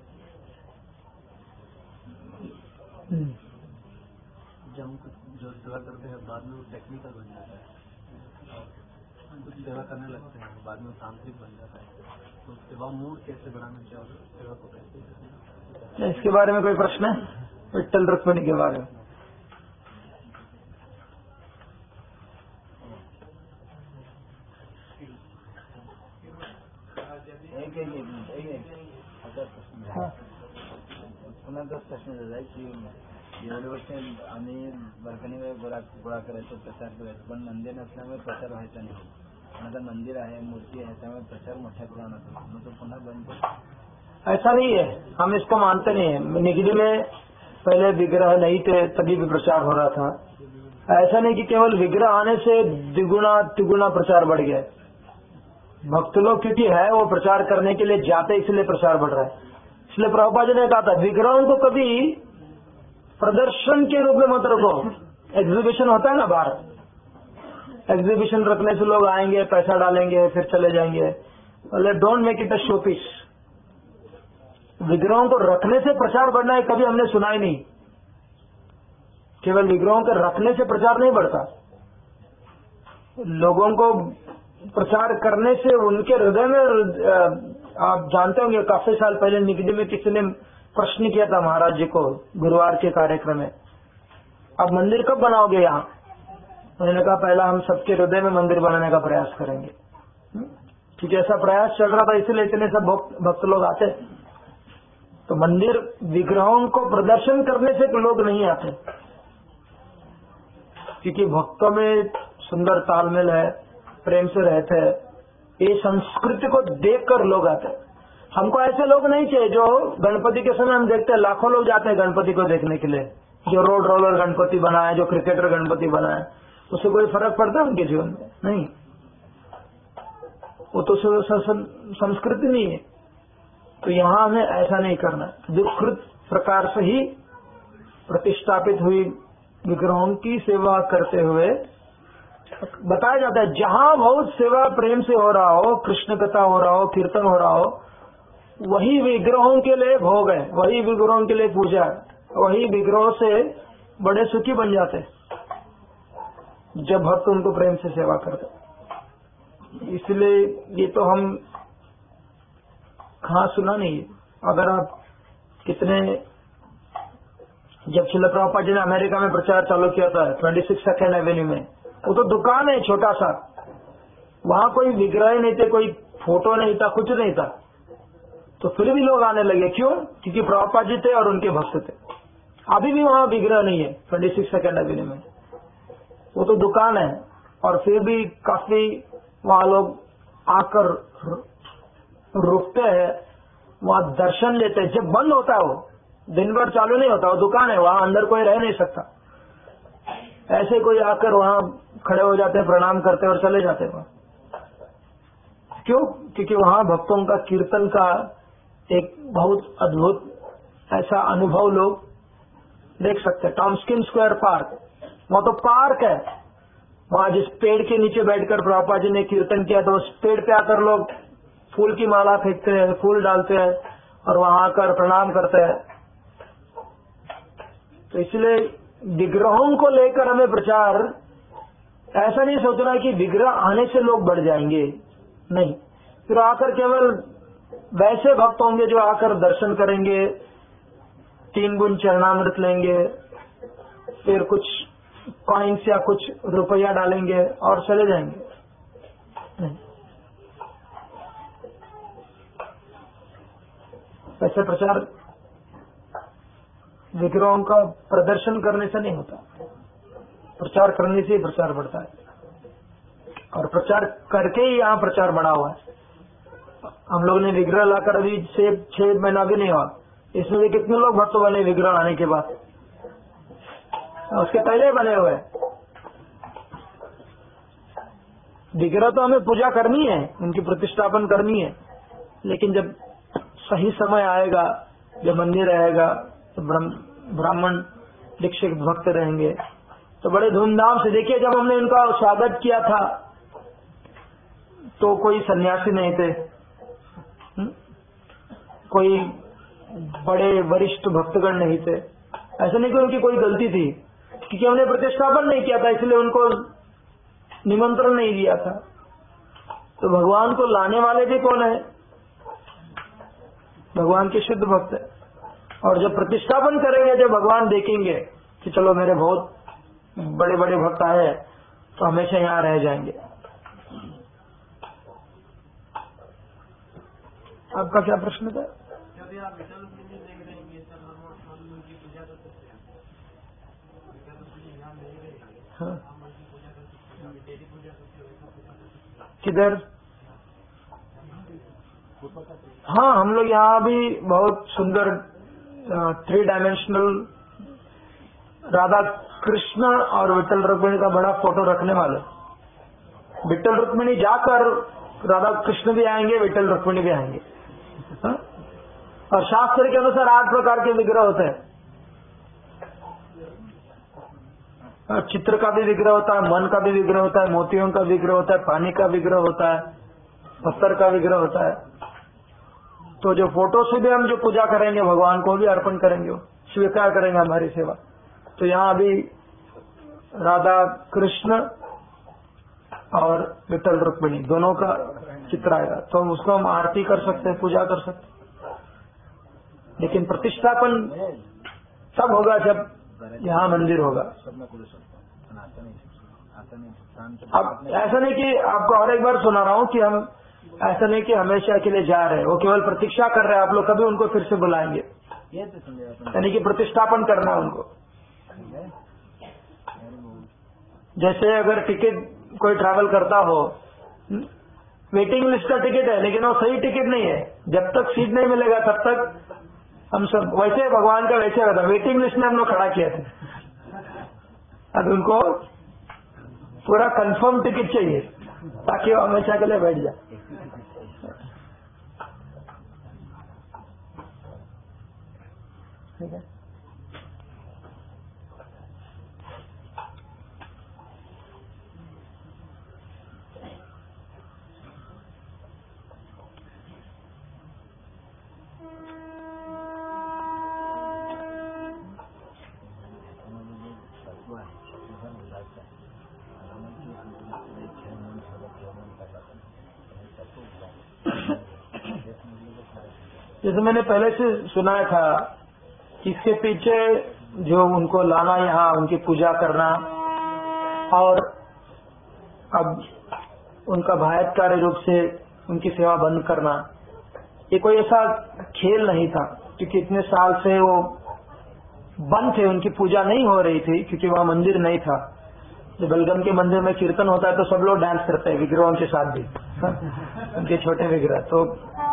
जब हम कुछ जो सेवा करते हैं बाद में वो टेक्निकल बन जाता है, हम कुछ सेवा करने लगते हैं बाद में तांत्रिक बन जाता है, तो सेवा मूड कैसे बढ़ाना चाहिए, सेवा को कैसे? इसके बारे में कोई प्रश्न है? विट्ठल रुक्मिणी के बारे में एक एक मिनिट, एक एक आता प्रश्न पुन्हा तोच प्रश्न झाला की एवढे वर्ष आम्ही वर्गणी गोळा गोळा करायचो, प्रचार करायचो, पण मंदिर नसल्यामुळे प्रचार व्हायचा नाही। पण आता मंदिर आहे, मूर्ती आहे, त्यामुळे प्रचार मोठ्या प्रमाणात होतो, मग तो पुन्हा बंद। ऐसा नहीं है, हम इसको मानते नहीं है। निगडी में पहले विग्रह नहीं थे तभी भी प्रचार हो रहा था। ऐसा नहीं कि केवल विग्रह आने से द्विगुना तिगुना प्रचार बढ़ गया। भक्त लोग क्योंकि है वो प्रचार करने के लिए जाते, इसलिए प्रचार बढ़ रहा है। इसलिए प्रभुपाद जी ने कहा था विग्रहों को कभी प्रदर्शन के रूप में मत रखो। एग्जीबिशन होता है ना बाहर, एग्जीबिशन रखने से लोग आएंगे, पैसा डालेंगे, फिर चले जाएंगे। बोले don't make it a show piece. विग्रहों को रखने से प्रचार बढ़ना है कभी हमने सुना ही नहीं। केवल विग्रहों के रखने से प्रचार नहीं बढ़ता, लोगों को प्रचार करने से उनके हृदय में, आप जानते होंगे काफी साल पहले निगडी में किसी ने प्रश्न किया था महाराज जी को गुरुवार के कार्यक्रम में, अब मंदिर कब बनाओगे यहाँ? उन्होंने कहा पहला हम सबके हृदय में मंदिर बनाने का प्रयास करेंगे, क्योंकि ऐसा प्रयास चल रहा था, इसलिए इतने सब भक्त लोग आते। तो मंदिर विग्रहों को प्रदर्शन करने से लोग नहीं आते, क्योंकि भक्तों में सुंदर तालमेल है, प्रेम से रहते हैं, ये संस्कृति को देखकर लोग आते हैं। हमको ऐसे लोग नहीं चाहिए जो गणपति के समय हम देखते हैं लाखों लोग जाते हैं गणपति को देखने के लिए, जो रोड रोलर गणपति बनाए, जो क्रिकेटर गणपति बनाए, उससे कोई फर्क पड़ता है उनके जीवन में? नहीं, वो तो संस्कृति नहीं है। तो यहाँ हमें ऐसा नहीं करना। विकृत प्रकार से ही प्रतिष्ठापित हुई विग्रहों की सेवा करते हुए बताया जाता है, जहां बहुत सेवा प्रेम से हो रहा हो, कृष्ण कथा हो रहा हो, कीर्तन हो रहा हो, वही विग्रहों के लिए भोग है, वही विग्रहों के लिए पूजा है, वही विग्रहों से बड़े सुखी बन जाते जब भक्त उनको प्रेम से सेवा करते। इसलिए ये तो हम कहाँ सुना नहीं। अगर आप कितने, जब श्रील प्रभुपाद जी ने अमेरिका में प्रचार चालू किया था ट्वेंटी सिक्स सेकेंड एवेन्यू में, वो तो दुकान है छोटा सा, वहां कोई विग्रह नहीं थे, कोई फोटो नहीं था, कुछ नहीं था, तो फिर भी लोग आने लगे। क्यों? क्योंकि प्रभुपाद जी थे और उनके भक्त थे। अभी भी वहां विग्रह नहीं है ट्वेंटी सिक्स सेकेंड एवेन्यू में, वो तो दुकान है, और फिर भी काफी वहां लोग आकर रुकते हैं, वहां दर्शन लेते हैं। जब बंद होता है, वो दिन भर चालू नहीं होता, वो दुकान है, वहां अंदर कोई रह नहीं सकता। ऐसे कोई आकर वहां खड़े हो जाते हैं, प्रणाम करते हैं और चले जाते हैं वहां। क्यों? क्योंकि वहां भक्तों का कीर्तन का एक बहुत अद्भुत ऐसा अनुभव लोग देख सकते हैं। टॉम्स्किन स्क्वायर पार्क, वहां तो पार्क है, वहां जिस पेड़ के नीचे बैठकर प्रभुपाद जी ने कीर्तन किया तो उस पेड़ पे आकर लोग फूल की माला फेंकते हैं, फूल डालते हैं और वहां आकर प्रणाम करते हैं। तो इसलिए विग्रहों को लेकर हमें प्रचार ऐसा नहीं सोचना कि विग्रह आने से लोग बढ़ जाएंगे, नहीं। फिर आकर केवल वैसे भक्त होंगे जो आकर दर्शन करेंगे, तीन गुण चरणामृत लेंगे, फिर कुछ कॉइन्स या कुछ रुपया डालेंगे और चले जाएंगे, नहीं। ऐसे प्रचार विग्रहों का प्रदर्शन करने से नहीं होता, प्रचार करने से ही प्रचार बढ़ता है और प्रचार करके ही यहाँ प्रचार बढ़ा हुआ है। हम लोग ने विग्रह लाकर अभी छह छह महीना भी नहीं हुआ, इसमें भी कितने लोग भक्त बने विग्रह आने के बाद, उसके पहले बने हुए। विग्रह तो हमें पूजा करनी है, उनकी प्रतिष्ठापन करनी है, लेकिन जब सही समय आएगा, जब मंदिर रहेगा, तो ब्राह्मण दीक्षित भक्त रहेंगे तो बड़े धूमधाम से। देखिए, जब हमने उनका स्वागत किया था तो कोई सन्यासी नहीं थे, कोई बड़े वरिष्ठ भक्तगण नहीं थे। ऐसा नहीं कि उनकी कोई गलती थी, क्योंकि हमने प्रतिष्ठापन नहीं किया था, इसलिए उनको निमंत्रण नहीं दिया था। तो भगवान को लाने वाले भी कौन है? भगवान के शुद्ध भक्त है। और जब प्रतिष्ठापन करेंगे, जब भगवान देखेंगे कि चलो मेरे बहुत बड़े बड़े भक्त आए, तो हमेशा यहाँ रह जाएंगे। आपका क्या प्रश्न था? हाँ, किधर? हाँ, हम लोग यहाँ भी बहुत सुंदर थ्री डायमेंशनल राधा कृष्ण और विठल रुक्मिणी का बड़ा फोटो रखने वाले। विठल रुक्मिणी जाकर राधा कृष्ण भी आएंगे, विठल रुक्मिणी भी आएंगे। हाँ? और शास्त्र के अनुसार आठ प्रकार के विग्रह होते हैं। चित्र का भी विग्रह होता है, मन का भी विग्रह होता है, मोतियों का विग्रह होता है, पानी का विग्रह होता है, पत्थर का विग्रह होता है। तो जो फोटो से भी हम जो पूजा करेंगे, भगवान को भी अर्पण करेंगे, स्वीकार करेंगे हमारी सेवा। तो यहाँ अभी राधा कृष्ण और विठल रुक्मिणी दोनों का चित्र आएगा, तो हम उसको हम आरती कर सकते हैं, पूजा कर सकते हैं। लेकिन प्रतिष्ठापन तब होगा जब यहाँ मंदिर होगा। अब ऐसा नहीं कि आपको और एक बार सुना रहा हूँ कि हम ऐसा नहीं कि हमेशा के लिए जा रहे हैं, वो केवल प्रतीक्षा कर रहे हैं, आप लोग कभी उनको फिर से बुलाएंगे, यानी कि प्रतिष्ठापन करना उनको। जैसे अगर टिकट कोई ट्रैवल करता हो, वेटिंग लिस्ट का टिकट है लेकिन वो सही टिकट नहीं है, जब तक सीट नहीं मिलेगा तब तक हम सब वैसे भगवान का वैसे होता, वेटिंग लिस्ट में हम लोग खड़ा किया था। अब उनको पूरा कंफर्म टिकट चाहिए ताकि वो हमेशा के लिए बैठ जाए। ठीक है। जैसे मैंने पहले से सुनाया था कि इसके पीछे जो उनको लाना, यहाँ उनकी पूजा करना और अब उनका भायत्कारी रूप से उनकी सेवा बंद करना, ये कोई ऐसा खेल नहीं था, क्योंकि इतने साल से वो बंद थे, उनकी पूजा नहीं हो रही थी क्योंकि वहाँ मंदिर नहीं था। जब बलगम के मंदिर में कीर्तन होता है तो सब लोग डांस करते हैं, विग्रहों के साथ भी, उनके छोटे विग्रह। तो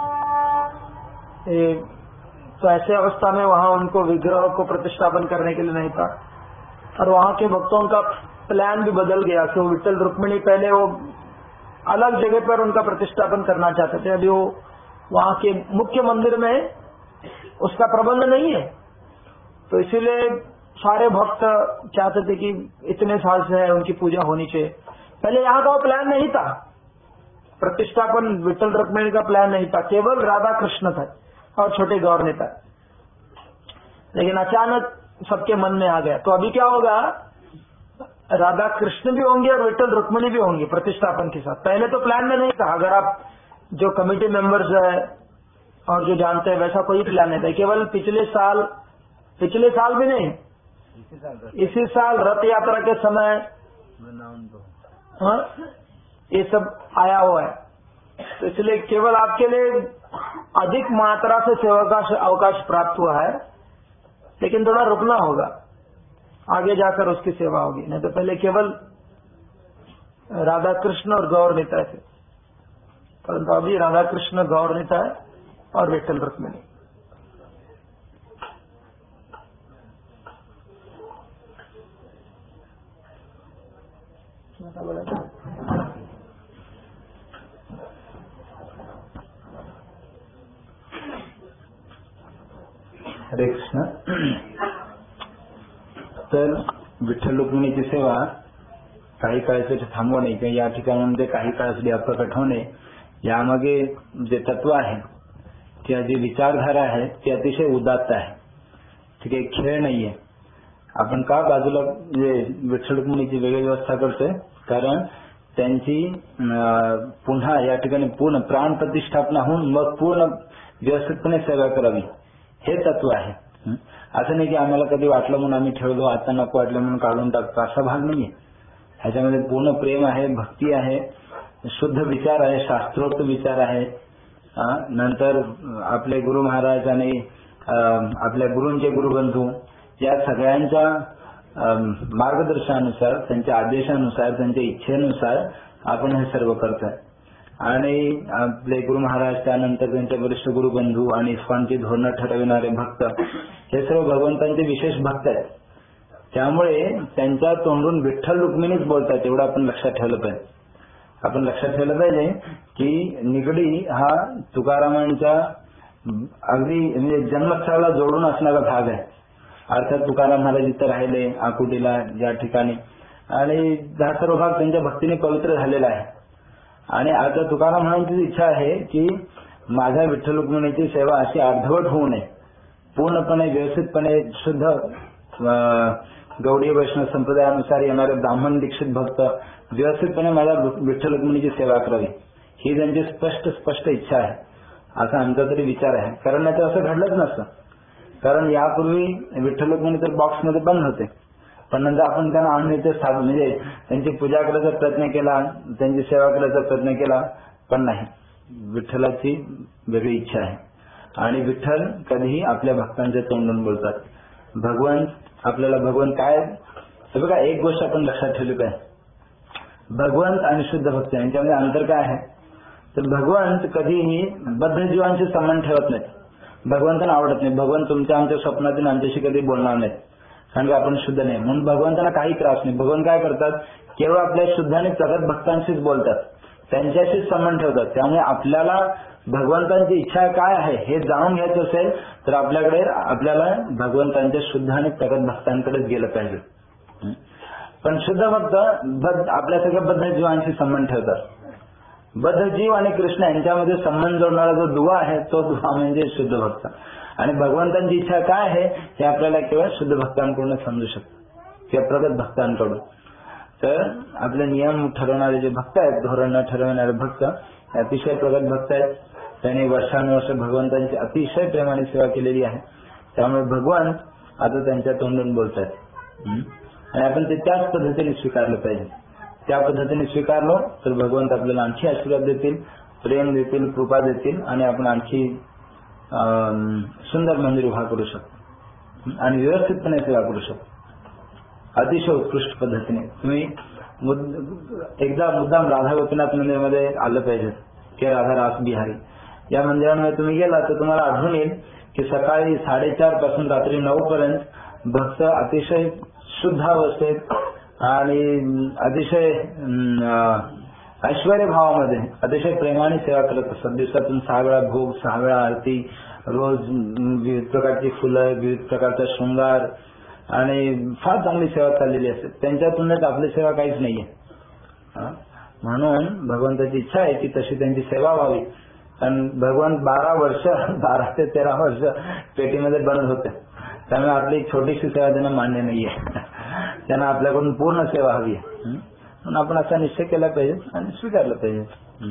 ए, तो ऐसे अवस्था में वहां उनको विग्रह को प्रतिष्ठापन करने के लिए नहीं था। और वहाँ के भक्तों का प्लान भी बदल गया। तो विठल रुक्मिणी पहले वो अलग जगह पर उनका प्रतिष्ठापन करना चाहते थे, अभी वो वहाँ के मुख्य मंदिर में उसका प्रबंध नहीं है, तो इसीलिए सारे भक्त चाहते थे कि इतने साल से है उनकी पूजा होनी चाहिए। पहले यहाँ का वो प्लान नहीं था, प्रतिष्ठापन विठल रुक्मिणी का प्लान नहीं था, केवल राधा कृष्ण था और छोटे गौर नेता। लेकिन अचानक सबके मन में आ गया, तो अभी क्या होगा, राधा कृष्ण भी होंगे और विठल रुक्मिणी भी होंगे प्रतिष्ठापन के साथ। पहले तो प्लान में नहीं था, अगर आप जो कमेटी मेंबर्स है और जो जानते हैं वैसा कोई प्लान नहीं था। केवल पिछले साल पिछले साल भी नहीं, इसी साल रथ यात्रा के समय हाँ ये सब आया हुआ है, तो इसलिए केवल आपके लिए अधिक मात्रा से सेवा का अवकाश प्राप्त हुआ है, लेकिन थोड़ा रुकना होगा, आगे जाकर उसकी सेवा होगी। नहीं तो पहले केवल राधा कृष्ण और गौर नेता थे, परंतु अभी राधा कृष्ण गौर नेता है और विठल रुक्मिणी। हरे कृष्ण। तर विठ्ठल रुक्मिणीची सेवा काही काळासाठी थांबवणे किंवा या ठिकाणामध्ये काही काळासाठी प्रकट होणे, यामागे जे तत्व आहे किंवा जी विचारधारा आहे ती अतिशय उदात्त आहे, ठीक आहे, खेळ नाहीये। आपण का बाजूला जे विठ्ठल रुक्मिणीची वेगळी व्यवस्था करतोय, कारण त्यांची पुन्हा या ठिकाणी पूर्ण प्राण प्रतिष्ठापना होऊन मग पूर्ण व्यवस्थितपणे सेवा करावी, हे तत्व आहे। असं नाही की आम्हाला कधी वाटलं म्हणून आम्ही ठेवलो, आता नको वाटलं म्हणून काढून टाकतो, असा भाग नाहीये। ह्याच्यामध्ये पूर्ण प्रेम आहे, भक्ती आहे, शुद्ध विचार आहे, शास्त्रोक्त विचार आहे। नंतर आपले गुरु महाराज आणि आपल्या गुरूंचे गुरुबंधू या सगळ्यांच्या मार्गदर्शनानुसार, त्यांच्या आदेशानुसार, त्यांच्या इच्छेनुसार आपण हे सर्व करतोय। आणि आपले गुरु महाराज, त्यानंतर त्यांचे वरिष्ठ गुरुबंधू आणि इस्कॉनची धोरणं ठरविणारे भक्त, हे सर्व भगवंतांचे विशेष भक्त आहेत। त्यामुळे त्यांच्या तोंडून विठ्ठल रुक्मिणीच बोलतात, एवढं आपण लक्षात ठेवलं पाहिजे। आपण लक्षात ठेवलं पाहिजे की निगडी हा तुकारामांच्या अगदी म्हणजे जन्मस्थळाला जोडून असणारा भाग आहे। अर्थात तुकाराम महाराज इथं राहिले आकुटीला या ठिकाणी, आणि हा सर्व भाग त्यांच्या भक्तीने पवित्र झालेला आहे। आणि आता तुकाराम महाराजांची इच्छा आहे की माझ्या विठ्ठल रुक्मिणीची सेवा अशी अर्धवट होऊ नये, पूर्णपणे व्यवस्थितपणे शुद्ध गौडीय वैष्णव संप्रदायानुसार येणारे ब्राह्मण दीक्षित भक्त व्यवस्थितपणे माझ्या विठ्ठल रुक्मिणीची सेवा करावी, ही त्यांची स्पष्ट स्पष्ट इच्छा आहे, असा आमचा तरी विचार आहे। कारण नाही तर असं घडलंच नसतं, कारण यापूर्वी विठ्ठल रुक्मिणी तर बॉक्समध्ये बंद होते, पण नंतर आपण त्यांना आणून इथे स्थापन म्हणजे त्यांची पूजा करायचा प्रयत्न केला, त्यांची सेवा करायचा प्रयत्न केला, पण नाही, विठ्ठलाची वेगळी इच्छा आहे। आणि विठ्ठल कधीही आपल्या भक्तांच्या तोंडून बोलतात। भगवान आपल्याला भगवान काय, तर बघा एक गोष्ट आपण लक्षात ठेवली पाहिजे, भगवंत आणि शुद्ध भक्त यांच्यामध्ये अंतर काय आहे, तर भगवंत कधीही बद्ध जीवांशी संबंध ठेवत नाहीत, भगवंतांना आवडत नाही, भगवंत तुमच्या आमच्या स्वप्नातून आमच्याशी कधी बोलणार नाहीत, कारण की आपण शुद्ध नाही, म्हणून भगवंतांना काही त्रास नाही। भगवान काय करतात, केवळ आपल्या शुद्ध आणि प्रगत भक्तांशीच बोलतात, त्यांच्याशीच संबंध ठेवतात। त्यामुळे आपल्याला भगवंतांची इच्छा काय आहे हे जाणून घ्यायचं असेल तर आपल्याकडे आपल्याला भगवंतांच्या शुद्ध आणि प्रगत भक्तांकडेच गेलं पाहिजे। पण शुद्ध भक्त आपल्या सगळ्या बद्ध जीवांशी संबंध ठेवतात। बद्ध जीव आणि कृष्ण यांच्यामध्ये संबंध जोडणारा जो दुवा आहे तो दुवा म्हणजे शुद्ध भक्त, आणि भगवंतांची इच्छा काय आहे हे आपल्याला केवळ शुद्ध भक्तांकडून समजू शकतं किंवा प्रगत भक्तांकडून। तर आपले नियम ठरवणारे जे भक्त आहेत, धोरण ठरवणारे भक्त अतिशय प्रगत भक्त आहेत, त्यांनी वर्षानुवर्ष भगवंतांची अतिशय प्रेमाने सेवा केलेली आहे, त्यामुळे भगवान आता त्यांच्या तोंडून बोलतात आणि आपण ते त्याच पद्धतीने स्वीकारलं पाहिजे। त्या पद्धतीने स्वीकारलो तर भगवंत आपल्याला आणखी आशीर्वाद देतील, प्रेम देतील, कृपा देतील, आणि आपण आणखी सुंदर मंदिर उभा करू शकतो आणि व्यवस्थितपणे सेवा करू शकतो अतिशय उत्कृष्ट पद्धतीने। तुम्ही एकदा मुद्दाम राधा गोपीनाथ मंदिरामध्ये आलं पाहिजे की राधा रास बिहारी या मंदिरामध्ये तुम्ही गेला तर तुम्हाला आढळून येईल की सकाळी साडेचार पासून रात्री नऊ पर्यंत भक्त अतिशय शुद्ध अवस्थेत आणि अतिशय ऐश्वर्य भावामध्ये अतिशय प्रेमाने सेवा करत असतात. दिवसातून सहा वेळा भोग, सहा वेळा आरती, रोज विविध प्रकारची फुलं, विविध प्रकारचा शृंगार आणि फार चांगली सेवा चाललेली असते. त्यांच्या तुलनेत आपली सेवा काहीच नाहीये. म्हणून भगवंताची इच्छा आहे की तशी त्यांची सेवा व्हावी. कारण भगवान बारा वर्ष बारा ते तेरा वर्ष पेटीमध्ये बंद होते. त्यामुळे आपली छोटीशी सेवा त्यांना मान्य नाहीये. त्यांना आपल्याकडून पूर्ण सेवा हवी आहे. म्हणून आपण असा निश्चय केला पाहिजे आणि स्वीकारला पाहिजे.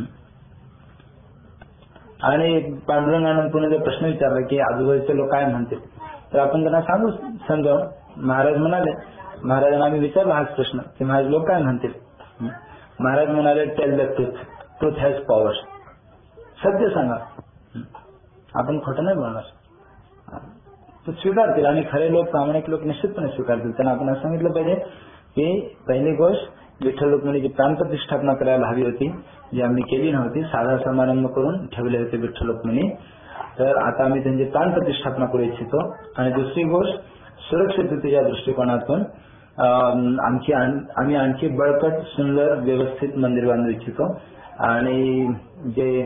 आणि पांडुरंगानं पुन्हा जो प्रश्न विचारला की आजूबाजूचे लोक काय म्हणतील, तर आपण त्यांना सांगू समजावून. महाराज म्हणाले, महाराजांना आम्ही विचारला हाच प्रश्न की महाराज लोक काय म्हणतील. महाराज म्हणाले, tell the truth, truth has power. सत्य सांगा, आपण खोटं नाही बोलणार. तो स्वीकारतील आणि खरे लोक, प्रामाणिक लोक निश्चितपणे स्वीकारतील. त्यांना आपण असं सांगितलं पाहिजे की पहिली गोष्ट विठ्ठल रुक्मिणीची प्राणप्रतिष्ठापना करायला हवी होती, जी आम्ही केली नव्हती. साधा समारंभ करून ठेवले होते विठ्ठल रुक्मिणी, तर आता आम्ही त्यांची प्राणप्रतिष्ठापना करू इच्छितो. आणि दुसरी गोष्ट, सुरक्षिततेच्या दृष्टिकोनातून आणखी आम्ही आणखी बळकट, सुंदर, व्यवस्थित मंदिर बांधू इच्छितो. आणि जे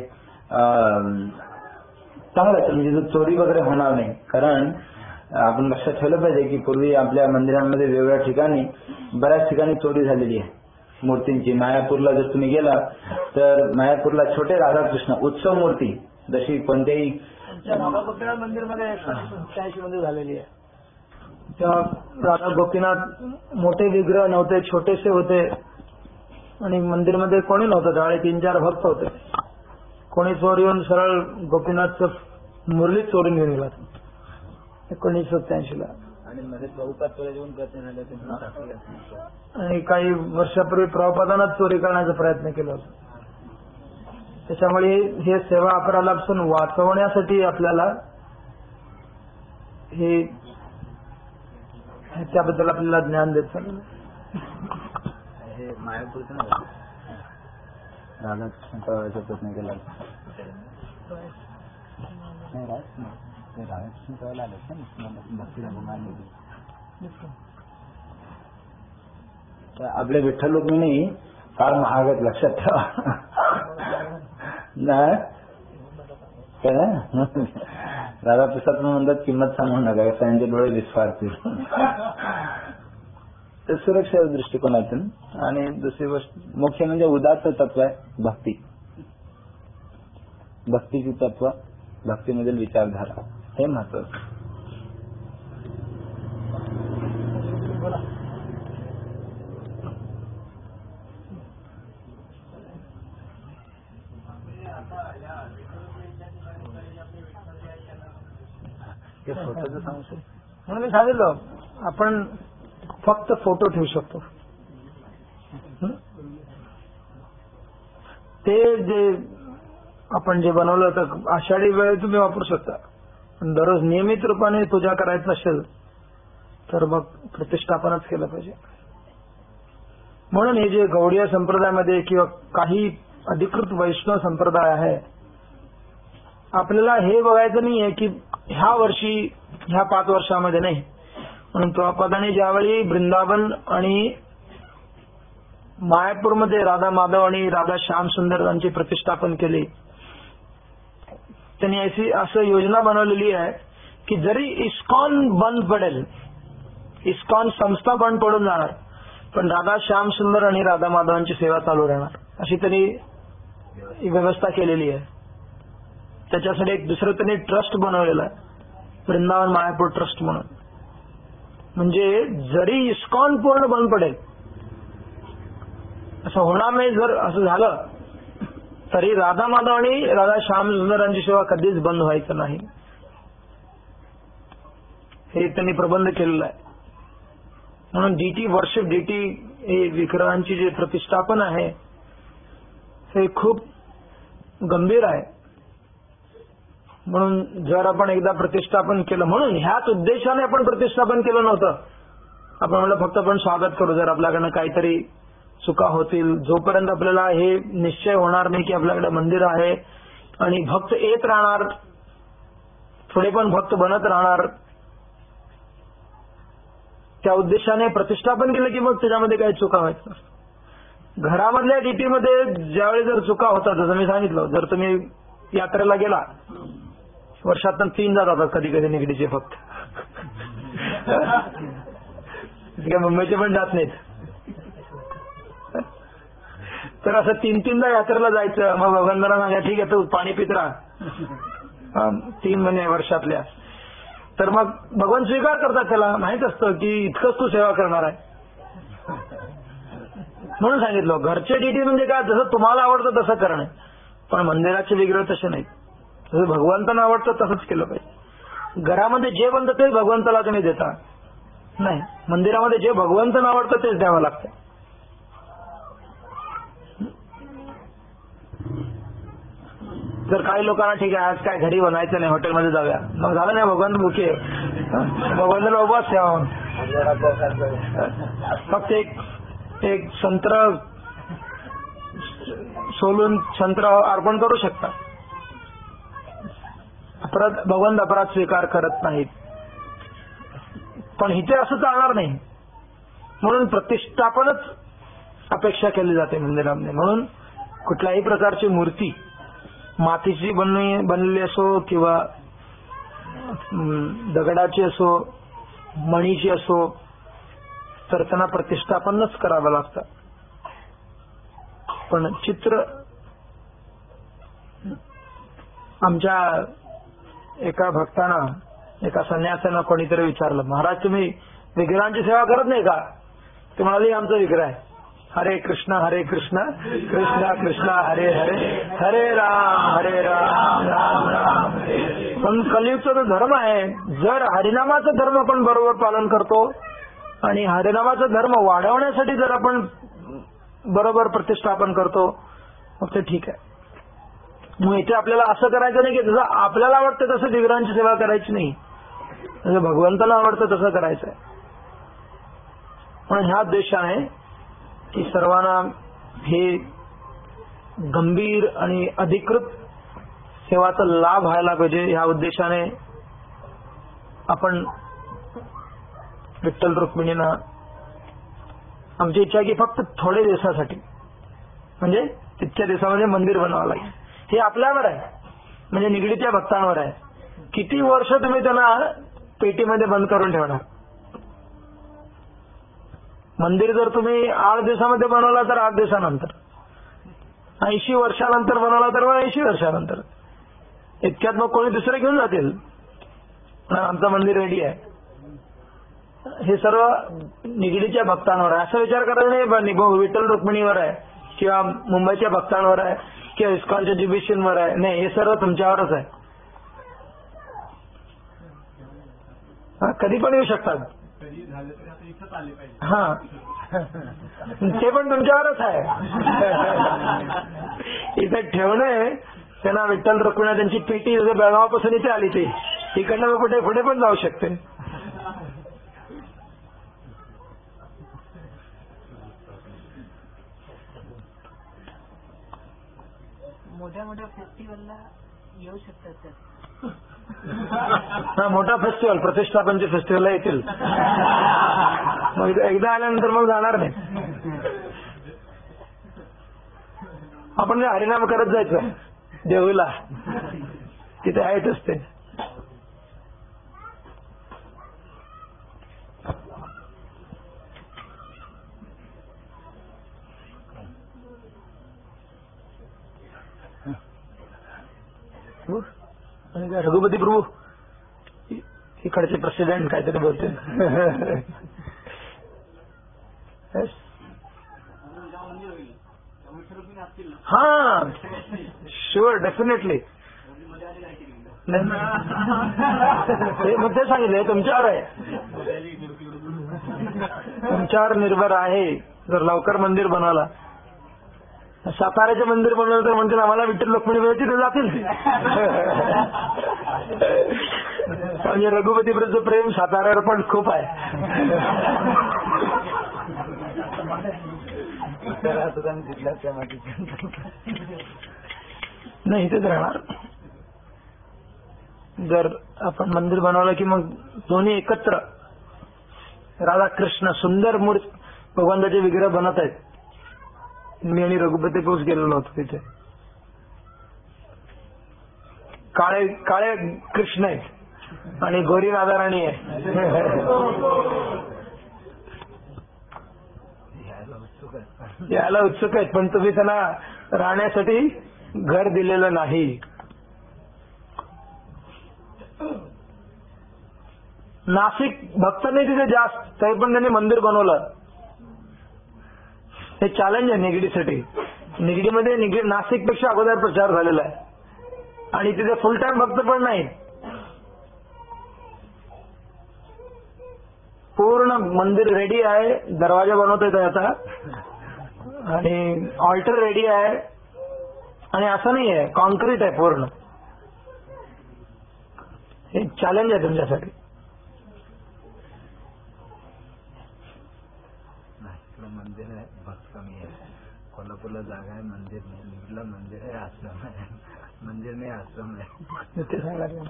चांगलं म्हणजे जो चोरी वगैरे होणार नाही. कारण आपण लक्षात ठेवलं पाहिजे की पूर्वी आपल्या मंदिरांमध्ये वेगवेगळ्या ठिकाणी बऱ्याच ठिकाणी चोरी झालेली आहे मूर्तींची. मायापूरला जर तुम्ही गेला तर मायापूरला छोटे राधाकृष्ण उत्सव मूर्ती जशी कोणत्याही मंदिरमध्ये सत्याऐंशी मध्ये झालेली आहे. तेव्हा राधा गोपीनाथ मोठे विग्रह नव्हते, छोटेसे होते आणि मंदिरमध्ये कोणी नव्हतं. त्यावेळी तीन चार भक्त होते. कोणी चोर येऊन सरळ गोपीनाथचं मुरलीच चोरून घेऊन गेला एकोणीसशे सत्याऐंशी ला. आणि मध्ये प्रभुपाद चोरी येऊन प्रयत्न झाले. आणि काही वर्षापूर्वी प्रभुपादांनाच चोरी करण्याचा प्रयत्न केला होता. त्याच्यामुळे हे सेवा अपराधापासून वाचवण्यासाठी आपल्याला हे त्याबद्दल आपल्याला ज्ञान देत चाललं. हे मायापूरचं नाही, राधाकृष्ण कळवायचा प्रयत्न केला. नाही राहत नाही, ते राधाकृष्ण कळायला आले ना भक्ती तर आपले विठ्ठल रुक्मिणी फार महाग आहेत, लक्षात ठेवा. राधाप्रसाद म्हणतात किंमत सांगू नका, त्यांचे डोळे विस्फारतील. तर सुरक्षा दृष्टिकोनातून. आणि दुसरी गोष्ट मुख्य म्हणजे उदात्त तत्व आहे भक्ती. भक्तीची तत्व, भक्तीमधील विचारधारा हे महत्वाचं. फोटोचं सांगू शकतो म्हणून मी सांगितलं आपण फक्त फोटो ठेवू शकतो. ते जे आपण जे बनवलं होतं आषाढी वेळ तुम्ही वापरू शकता, पण दररोज नियमित रूपाने पूजा करायचं नसेल तर मग प्रतिष्ठापनच केलं पाहिजे. म्हणून हे जे गौडीय संप्रदायामध्ये किंवा काही अधिकृत वैष्णव संप्रदाय आहे, आपल्याला हे बघायचं नाहीये की ह्या वर्षी ह्या पाच वर्षामध्ये नाही. म्हणून प्रभुपादांनी ज्यावेळी वृंदावन आणि मायापूरमध्ये राधा माधव आणि राधा श्याम सुंदर यांचे प्रतिष्ठापन केले, त्यांनी अशी असं योजना बनवलेली आहे की जरी इस्कॉन बंद पडेल, इस्कॉन संस्था बंद पडून जाणार, पण राधा श्याम सुंदर आणि राधा माधवांची सेवा चालू राहणार, अशी त्यांनी व्यवस्था केलेली आहे. त्याच्यासाठी एक दुसरं त्यांनी ट्रस्ट बनवलेला आहे, वृंदावन मायापूर ट्रस्ट म्हणून. म्हणजे जरी इस्कॉन पूर्ण बंद पडेल, असं होणार नाही. जर असं झालं तरी राधा माधव आणि राधा श्याम सुंदरांची सेवा कधीच बंद व्हायचं नाही, हे त्यांनी प्रबंध केलेला आहे. म्हणून डीटी वर्शिप, डीटी हे विग्रहांची जे प्रतिष्ठापन आहे हे खूप गंभीर आहे. म्हणून जर आपण एकदा प्रतिष्ठापन केलं, म्हणून ह्याच उद्देशाने आपण प्रतिष्ठापन केलं नव्हतं. आपण म्हणलं फक्त आपण स्वागत करू, जर आपल्याकडनं काहीतरी चुका होतील, जोपर्यंत आपल्याला हे निश्चय होणार नाही की आपल्याकडे मंदिर आहे आणि भक्त येत राहणार, थोडे पण भक्त बनत राहणार, त्या उद्देशाने प्रतिष्ठापन केलं की मग त्याच्यामध्ये काही चुका व्हायचं नसतं. घरामधल्या डीटीमध्ये ज्यावेळी जर चुका होतात, जसं मी सांगितलं, जर तुम्ही यात्रेला गेला, वर्षातून तीनदा जातात कधी कधी निगडीचे फक्त, मुंबईचे पण जात नाहीत, तर असं तीन तीनदा यात्रेला जायचं, मग भगवंतांना सांगा ठीक आहे तू पाणी पित राहा तीन महिने वर्षातल्या, तर मग भगवान स्वीकार करतात. त्याला माहित असतं की इतकंच तू सेवा करणार आहे. म्हणून सांगितलं घरचे डीटी म्हणजे काय, जसं तुम्हाला आवडतं तसं करणं, पण मंदिराचे विग्रह तसे नाहीत. जसं भगवंतांना आवडतं तसंच केलं पाहिजे. घरामध्ये जे बनतं तेच भगवंताला तुम्ही देता नाही, मंदिरामध्ये जे भगवंतांना आवडतं तेच द्यावं लागतं. जर काही लोकांना ठीक आहे आज काय घरी बनायचं नाही, हॉटेलमध्ये जाऊया, मग झालं नाही भगवंत मुखे, भगवंताला उभाच ठेवा. फक्त एक एक संत्र सोलून संत्र अर्पण करू शकता. अपराध भगवंत अपराध स्वीकार करत नाहीत, पण इथे असं चालणार नाही. म्हणून प्रतिष्ठापनच अपेक्षा केली जाते मंदिरामध्ये. म्हणून कुठल्याही प्रकारची मूर्ती मातीची बनली बनलेली असो किंवा दगडाची असो, मणीची असो, तर त्यांना प्रतिष्ठापनच करावं लागतं. पण चित्र, आमच्या एका भक्तानं, एका संन्यासानं कोणीतरी विचारलं, महाराज तुम्ही विग्रहांची सेवा करत नाही का? ते म्हणाले आमचा विग्रह आहे, हरे कृष्ण हरे कृष्ण कृष्ण कृष्ण हरे हरे हरे राम हरे राम राम राम. पण कलियुगचा जो धर्म आहे, जर हरिनामाचा धर्म आपण बरोबर पालन करतो आणि हरिनामाचा धर्म वाढवण्यासाठी जर आपण बरोबर प्रतिष्ठापन करतो मग ते ठीक आहे. मग इथे आपल्याला असं करायचं नाही की जसं आपल्याला आवडतं तसं विग्रहांची सेवा करायची नाही, जसं भगवंताला आवडतं तसं करायचं आहे. म्हणून ह्या उद्देशाने की सर्वांना हे गंभीर आणि अधिकृत सेवाचा लाभ व्हायला पाहिजे, ह्या उद्देशाने आपण विठ्ठल रुक्मिणींना, आमची इच्छा आहे की फक्त थोडे दिवसासाठी, म्हणजे तितक्या दिवसामध्ये मंदिर बनवावं लागेल. हे आपल्यावर आहे, म्हणजे निगडीच्या भक्तांवर आहे. किती वर्ष तुम्ही त्यांना पेटीमध्ये बंद करून ठेवणार? मंदिर जर तुम्ही आठ दिवसामध्ये बनवला तर आठ दिवसानंतर, ऐंशी वर्षानंतर बनवला तर मग ऐंशी वर्षानंतर, इतक्यात मग कोणी दुसरे घेऊन जातील, आमचं मंदिर रेडी आहे. हे सर्व निगडीच्या भक्तांवर आहे. असा विचार करायचा नाही विठ्ठल रुक्मिणीवर आहे किंवा मुंबईच्या भक्तांवर आहे किंवा इस्कॉनच्या जिबिशनवर आहे. नाही, हे सर्व तुमच्यावरच आहे. कधी पण येऊ शकतात, हा ते पण तुमच्यावरच आहे. इथे ठेवणे त्यांना विठ्ठल रुक्मिणी त्यांची पेटी बेळगावापासून इथे आली, ती इकडनं कुठे पुढे पण जाऊ शकते. मोठ्या मोठ्या फेस्टिवलला येऊ शकतात. हा मोठा फेस्टिवल, प्रतिष्ठापनचे फेस्टिवलला येतील. मग एकदा आल्यानंतर मग जाणार नाही. आपण हरिनाम करत जायचं देऊला, तिथे आहेतच ते. रघुपती प्रभू इकडचे प्रेसिडेंट काहीतरी बोलते. हा शुअर, डेफिनेटली. मग ते सांगितलं तुमच्यावर आहे, तुमच्यावर निर्भर आहे. जर लवकर मंदिर बनवला, साताऱ्याचे मंदिर बनवलं तर म्हणतील आम्हाला विठ्ठल रुक्मिणी मिळतील, ते जातील. म्हणजे रघुपतीचं प्रेम साताऱ्यावर पण खूप आहे. नाही इथेच राहणार. जर आपण मंदिर बनवलं की मग दोन्ही एकत्र राधा कृष्ण सुंदर मूर्ती भगवंताचे विग्रह बनत आहेत. मी आणि रघुपती पाऊस गेलेलो होतो तिथे. काळे काळे कृष्ण आहेत आणि गोरी राधाराणी आहे. यायला उत्सुक आहेत पण तुम्ही त्यांना राहण्यासाठी घर दिलेलं नाही. नाशिक भक्त नाही तिथे जास्त, तरी पण त्यांनी मंदिर बनवलं. हे चॅलेंज आहे निगडीसाठी. निगडीमध्ये निगडी नाशिक पेक्षा अगोदर प्रचार झालेला आहे आणि तिथे फुल टाइम भक्त पण नाही. पूर्ण मंदिर रेडी आहे, दरवाजा बनवता येत आता आणि ऑल्टर रेडी आहे आणि असं नाही आहे कॉन्क्रीट आहे पूर्ण. हे चॅलेंज आहे तुमच्यासाठी. मंदिर आहे, भक्त कमी आहे. कोल्हापूरला जागा आहे, मंदिर नाही. निगडीला मंदिर आहे, आश्रम आहे. मंदिर नाही, आश्रम आहे. ते सांगायला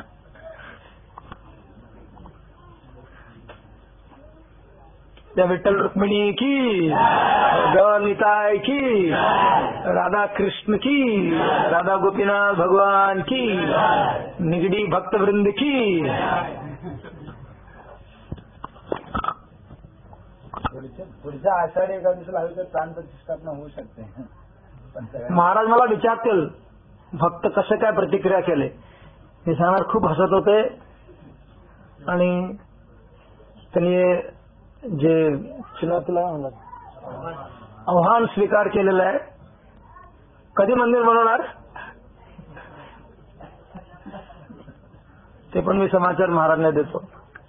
त्या विठ्ठल रुक्मिणी की, गौरनिताय की, राधा कृष्ण की, राधा गोपीनाथ भगवान की, निगडी भक्तवृंद की. पुढच्या आषाढी एकादशीला हवी तर प्राण प्रतिष्ठापना होऊ शकते. महाराज मला विचारतील भक्त कसे काय प्रतिक्रिया केले. मी सांगणार खूप हसत होते आणि त्यांनी जे तुला तुला आव्हान स्वीकार केलेलं आहे. कधी मंदिर बनवणार ते पण मी समाचार महाराजने देतो.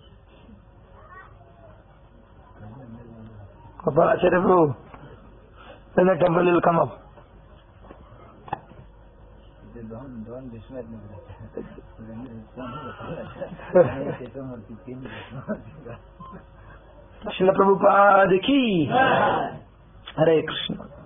आचार्य प्रभू then the temple will come up. दोन दोन विश्वास श्रील प्रभुपाद की. हरे कृष्ण.